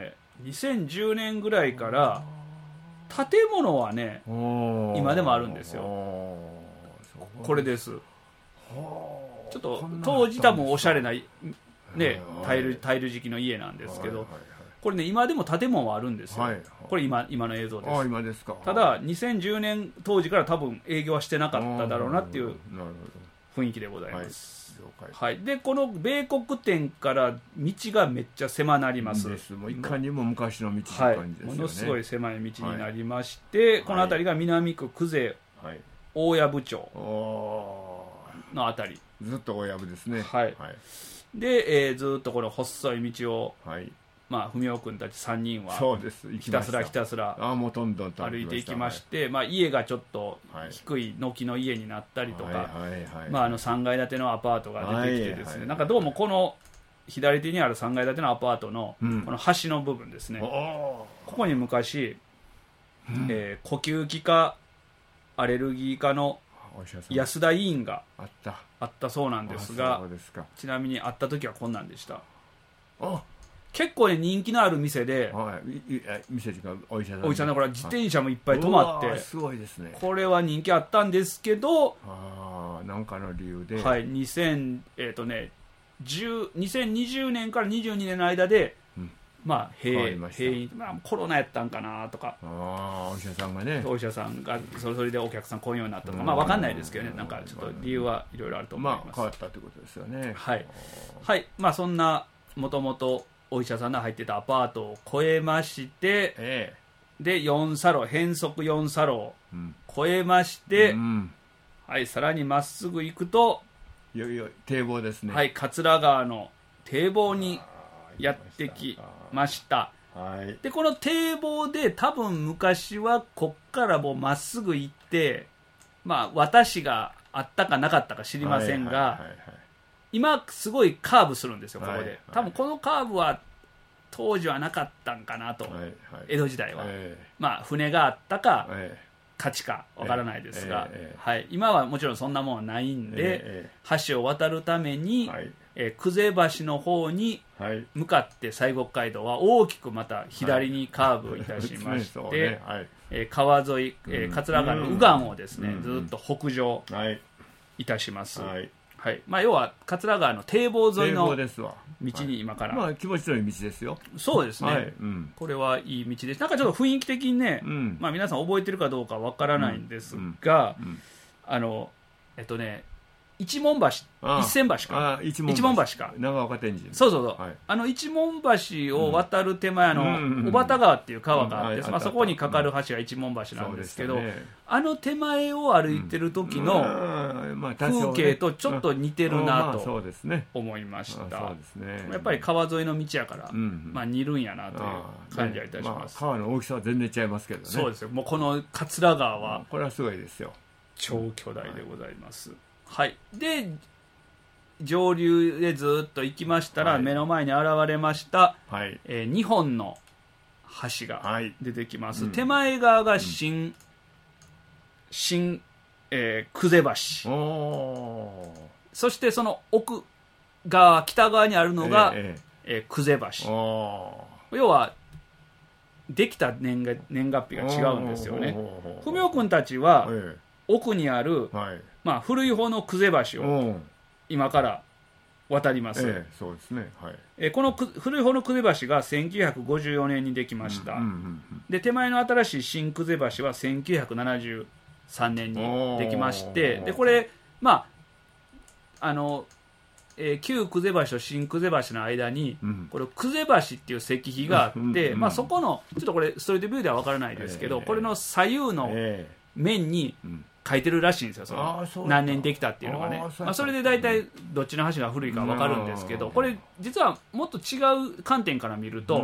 2010年ぐらいから建物はね今でもあるんですよ。これです。ちょっと当時多分おしゃれなタイル敷きの家なんですけど、これね今でも建物はあるんですよ。これ今の映像です。 今ですか。 ただ2010年当時から多分営業はしてなかっただろうなっていう雰囲気でございます。でこの米国店から道がめっちゃ狭なります。 いかにも昔の道って感じですよね。 ものすごい狭い道になりまして、この辺りが南区久世大藪町の辺り。 ずっと大藪ですね。 でずっとこの細い道を文雄君たち3人はひたすら歩いていきまして、家がちょっと低い軒の家になったりとか、3階建てのアパートが出てきてですね、なんかどうもこの左手にある3階建てのアパートのこの端の部分ですね、ここに昔呼吸器科アレルギー科の安田医院があったそうなんですが、ちなみにあった時はこんなんでした。結構人気のある店で、 店というかお医者さんだから自転車もいっぱい止まって、 すごいですね。 これは人気あったんですけど、 なんかの理由で、 2020年から22年の間で、閉院、コロナやったんかなとか、 お医者さんがね、 お医者さんがそれでお客さん来んようになったとか、分かんないですけどね、なんかちょっと理由はいろいろあると思います。 変わったということですよね。 そんなもともとお医者さんが入ってたアパートを越えまして、で4差路変則4差路を越えまして、さらにまっすぐ行くと堤防ですね。 はい、桂川の堤防にやってきました。 はい、 でこの堤防で多分昔はこっからもうまっすぐ行って、渡しがあったかなかったか知りませんが、今すごいカーブするんですよここで。多分このカーブは当時はなかったんかなと、江戸時代は、船があったか、価値かわからないですが、今はもちろんそんなもんはないんで、橋を渡るために、久世橋の方に向かって西国街道は大きくまた左にカーブいたしまして、川沿い、桂川の右岸をですね、ずっと北上いたします。要は桂川の堤防沿いの道に今から、 気持ちのいい道ですよ。 そうですね、これはいい道です。なんかちょっと雰囲気的にね、皆さん覚えてるかどうかわからないんですが、一門橋、一線橋か、一門橋か、 長岡天神、 そう、一門橋を渡る手前、小畑川っていう川があって、そこに架かる橋が一門橋なんですけど、あの手前を歩いてる時の風景とちょっと似てるなと思いました。やっぱり川沿いの道やから、似るんやなという感じがいたします。 川の大きさは全然違いますけどね。 そうですよ。もうこの桂川はこれはすごいですよ。 超巨大でございます。で上流でずっと行きましたら、目の前に現れました、2本の橋が出てきます。手前側が新久世橋、そしてその奥側北側にあるのが、久世橋。要はできた年月日が違うんですよね。文雄君たちは、奥にある、古い方の久世橋を今から渡ります。 そうですね。 この古い方の久世橋が1954年にできました。で手前の新しい新久世橋は1973年にできまして、でこれ旧久世橋と新久世橋の間に、これ久世橋っていう石碑があって、そこのちょっとこれストリートビューでは分からないですけど、これの左右の面に書いてるらしいんですよ。その何年できたっていうのがね。それで大体どっちの橋が古いか分かるんですけど、これ実はもっと違う観点から見ると、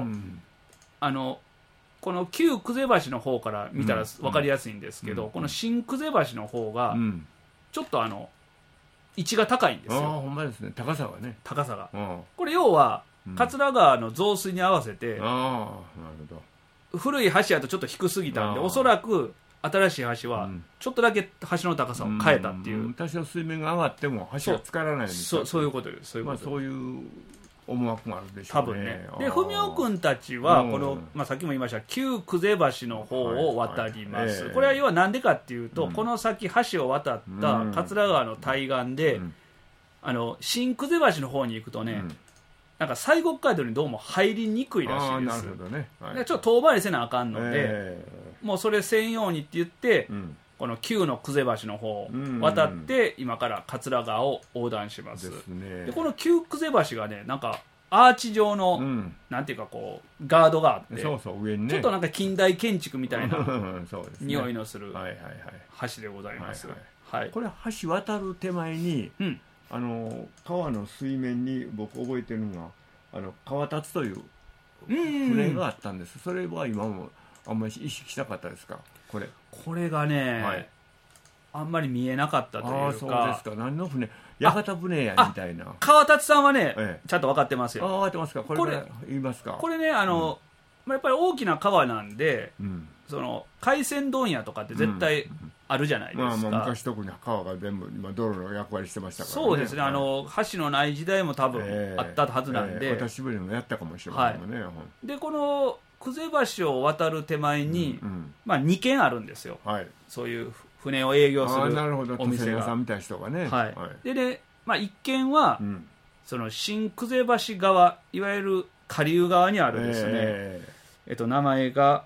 この旧久世橋の方から見たら分かりやすいんですけど、この新久世橋の方がちょっと位置が高いんですよ。 ほんまですね。高さがね。 高さが。これ要は桂川の増水に合わせて、古い橋やとちょっと低すぎたんで、おそらく新しい橋はちょっとだけ橋の高さを変えたっていう。 多少水面が上がっても橋が浸からないんですよ。 そういうことです。 そういう思惑があるでしょうね。 多分ね。で文雄君たちはこの、さっきも言いました旧久世橋の方を渡ります。これは要は何でかっていうと、この先橋を渡った桂川の対岸で、新久世橋の方に行くとね、なんか西国街道にどうも入りにくいらしいです。ちょっと遠回りせなあかんので、もうそれ専用にって言って、この旧の久世橋の方を渡って、今から桂川を横断します。でこの旧久世橋がね、なんかアーチ状の、なんていうかこうガードがあって、 上にね、 ちょっとなんか近代建築みたいな匂いのする橋でございます。 これ橋渡る手前に、川の水面に僕覚えてるのが川立という船があったんです。それは今もあんまり意識しなかったですか？ これがね、あんまり見えなかったというか。 そうですか。何の船？屋形船やみたいな。 川立さんはね、ちゃんと分かってますよ。 分かってますか？これ言いますか？ これね、やっぱり大きな川なんで、その海鮮問屋とかって絶対あるじゃないですか。 昔特に川が全部道路の役割してましたからね。 そうですね。橋のない時代も多分あったはずなんで、 私ぶりもやったかもしれませんもんね。 でこの久世橋を渡る手前に、2軒あるんですよ。そういう船を営業するお店が。 さんみたいな人がね。 でね、1軒は、その新久世橋側、いわゆる下流側にあるですね、名前が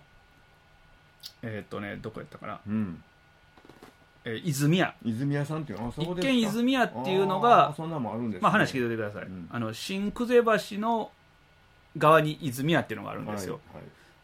どこやったかな、泉屋さんっていうのは一見泉屋っていうのが、話聞いておいてください。新久世橋の側に泉屋っていうのがあるんですよ。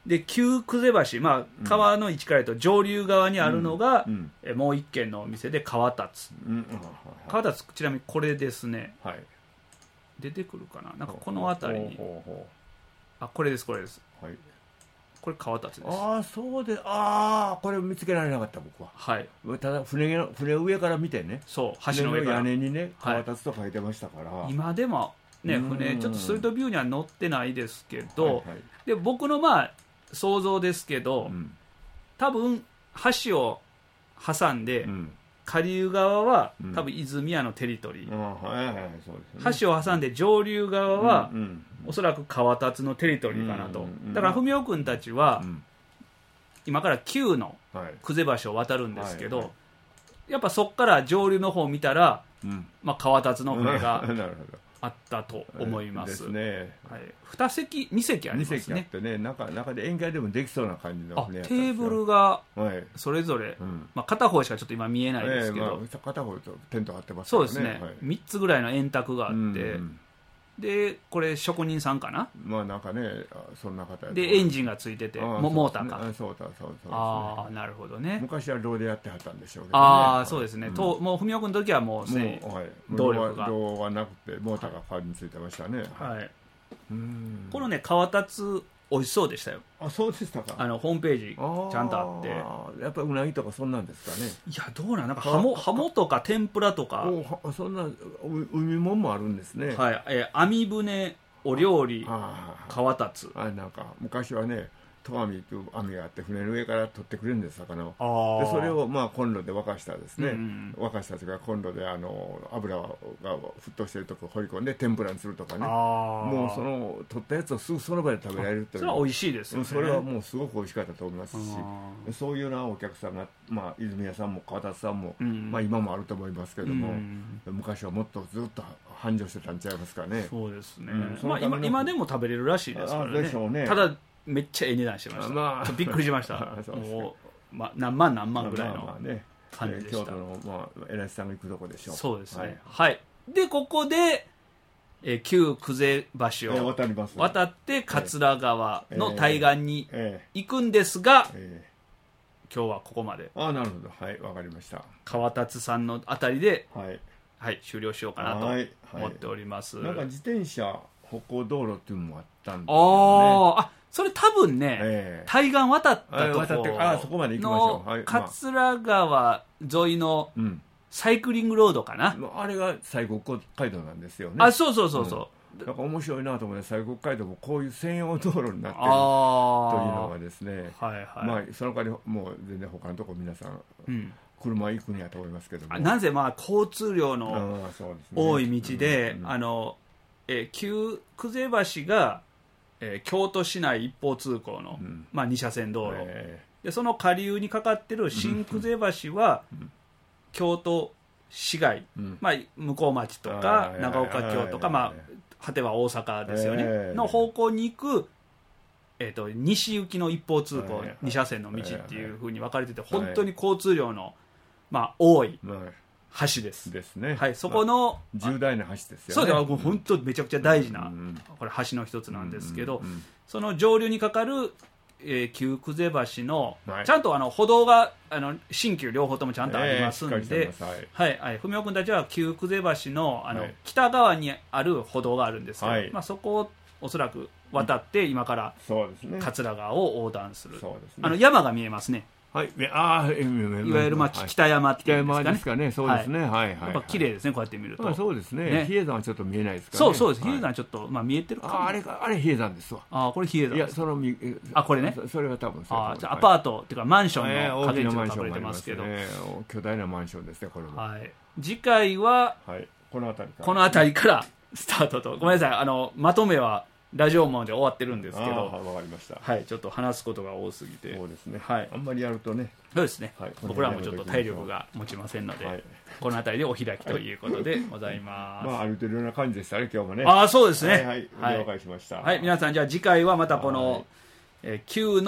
で旧久世橋、まあ、川の位置から言うと上流側にあるのが、もう一軒のお店で川達、川達ちなみにこれですね、はい、出てくるかな、なんかこの辺りに、あ、これです、これです、はい、これ川達です。 ああ、そうで、ああ、これ見つけられなかった、僕は。はい。ただ船上から見てね、 そう、橋の上から屋根にね、川達と書いてましたから、はい、 今でもね、船ちょっとストリートビューには載ってないですけど、はいはい、で僕のまあ想像ですけど、多分橋を挟んで、下流側は多分泉屋のテリトリー、橋を挟んで上流側は、おそらく川達のテリトリーかなと。だから文雄君たちは、今から旧の久世橋を渡るんですけど、やっぱそこから上流の方を見たら、まあ、川達の船があったと思います。 ですね。 はい、2席ありますね。 2席あってね、中で宴会でもできそうな感じの船やったんですよ。テーブルがそれぞれ、まあ、片方しかちょっと今見えないですけど、 片方とテント張ってますからね。そうですね、3つぐらいの円卓があって、でこれ職人さんかな、 まあなんかね、そんな方でエンジンがついてて、モーターか、 そうですね。 ああ、なるほどね。 昔はローでやってはったんでしょうけどね。 ああ、そうですね。もう文雄君の時はもうすでに動力が、 動はなくてモーターが代わりについてましたね。 はい。このね、川達美味しそうでしたよ。 あ、そうでしたか。 ホームページちゃんとあって、 やっぱりうなぎとかそんなんですかね。 いや、どうなんかハモとか天ぷらとか、 そんな海もんもあるんですね。 はい。網船お料理川達、 なんか昔はね、戸網という網があって船の上から取ってくれるんです、魚を。でそれをまあコンロで沸かしたですね、沸かしたというかコンロで油が沸騰してるとこ放り込んで天ぷらにするとかね、もうその取ったやつをすぐその場で食べられるっていう、 それは美味しいですよね。 それはもうすごく美味しかったと思いますし、そういうようなお客さんが、まあ、泉屋さんも川達さんも、まあ、今もあると思いますけども、昔はもっとずっと繁盛してたんちゃいますかね。 そうですね、まあ、今でも食べれるらしいですからね。ただめっちゃええ値段してました、びっくりしましたもう、何万ぐらいの感じでした。 京都の、まあ、偉いさんが行くとこでしょう。 そうですね、はい、でここで、旧久世橋を渡って桂川の対岸に行くんですが、今日はここまで。 なるほど、はい、わかりました。 川達さんのあたりで、はい終了しようかなと思っております。 なんか自転車歩行道路っていうのもあったんですよね。 それ多分ね、対岸渡ったとこそこまで行きましょう。 桂川沿いのサイクリングロードかな、 あれが西国街道なんですよね。 そうなんか面白いなと思って、西国街道もこういう専用道路になってるというのがですね、まあその代わりもう全然他のとこ皆さん、車行くんやと思いますけども、 なぜまあ交通量の多い道で、旧久世橋が京都市内一方通行の、まあ、2車線道路、でその下流にかかってる新久世橋は、京都市街、まあ、向こう町とか長岡京とか、まあ、果ては大阪ですよね、の方向に行く、西行きの一方通行、2車線の道っていうふうに分かれてて、本当に交通量の、まあ、多い橋です。 ですね。 はい、そこの、 重大な橋ですよね。 そうで、本当めちゃくちゃ大事な、これ橋の一つなんですけど、その上流にかかる、旧久世橋の、ちゃんと歩道が新旧両方ともちゃんとありますんで、文雄君たちは旧久世橋の北側にある歩道があるんですけど、まあ、そこをおそらく渡って今から桂川を横断する、山が見えますね。 はい、いわゆる北山っていうんですかね。 そうですね。やっぱ綺麗ですね、こうやって見ると。 そうですね。比叡山はちょっと見えないですからね。 そうです。比叡山はちょっとまあ見えてるかも。 あれ比叡山ですわ。 これ比叡山。いや、これね。 それは多分。 じゃあアパートっていうかマンションの影に隠れてますけど。 巨大なマンションですね、これは。 次回はこの辺りからスタートと。ごめんなさい、まとめはラジオもで終わってるんですけど、 わかりました。 はい、ちょっと話すことが多すぎて。 そうですね。はい。あんまりやるとね。 そうですね。僕らもちょっと体力が持ちませんので、この辺りでお開きということでございます。 まあ歩いてるような感じでしたね、今日もね。 そうですね。 はい、了解しました。 はい、皆さんじゃあ次回はまたこの旧の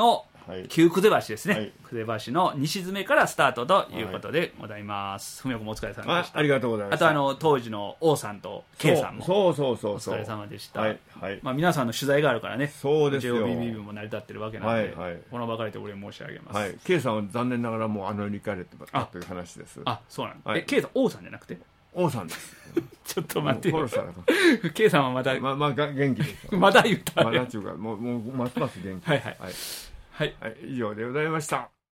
旧久手橋ですね、久手橋の西詰からスタートということでございます。文雄君もお疲れ様でした。 ありがとうございました。 あと当時の王さんと K さんもお疲れ様でした。皆さんの取材があるからね、 そうですよ、 JOBB も成り立ってるわけなので、この場からでお礼申し上げます。 K さんは残念ながらもう世に行かれてたという話です。 あ、そうなんです。K さん王さんじゃなくて王さんです。 ちょっと待ってよ。K さんはまだ元気ですまだ言った。 まだっていうかもうますます元気。 はいはい、 以上でございました。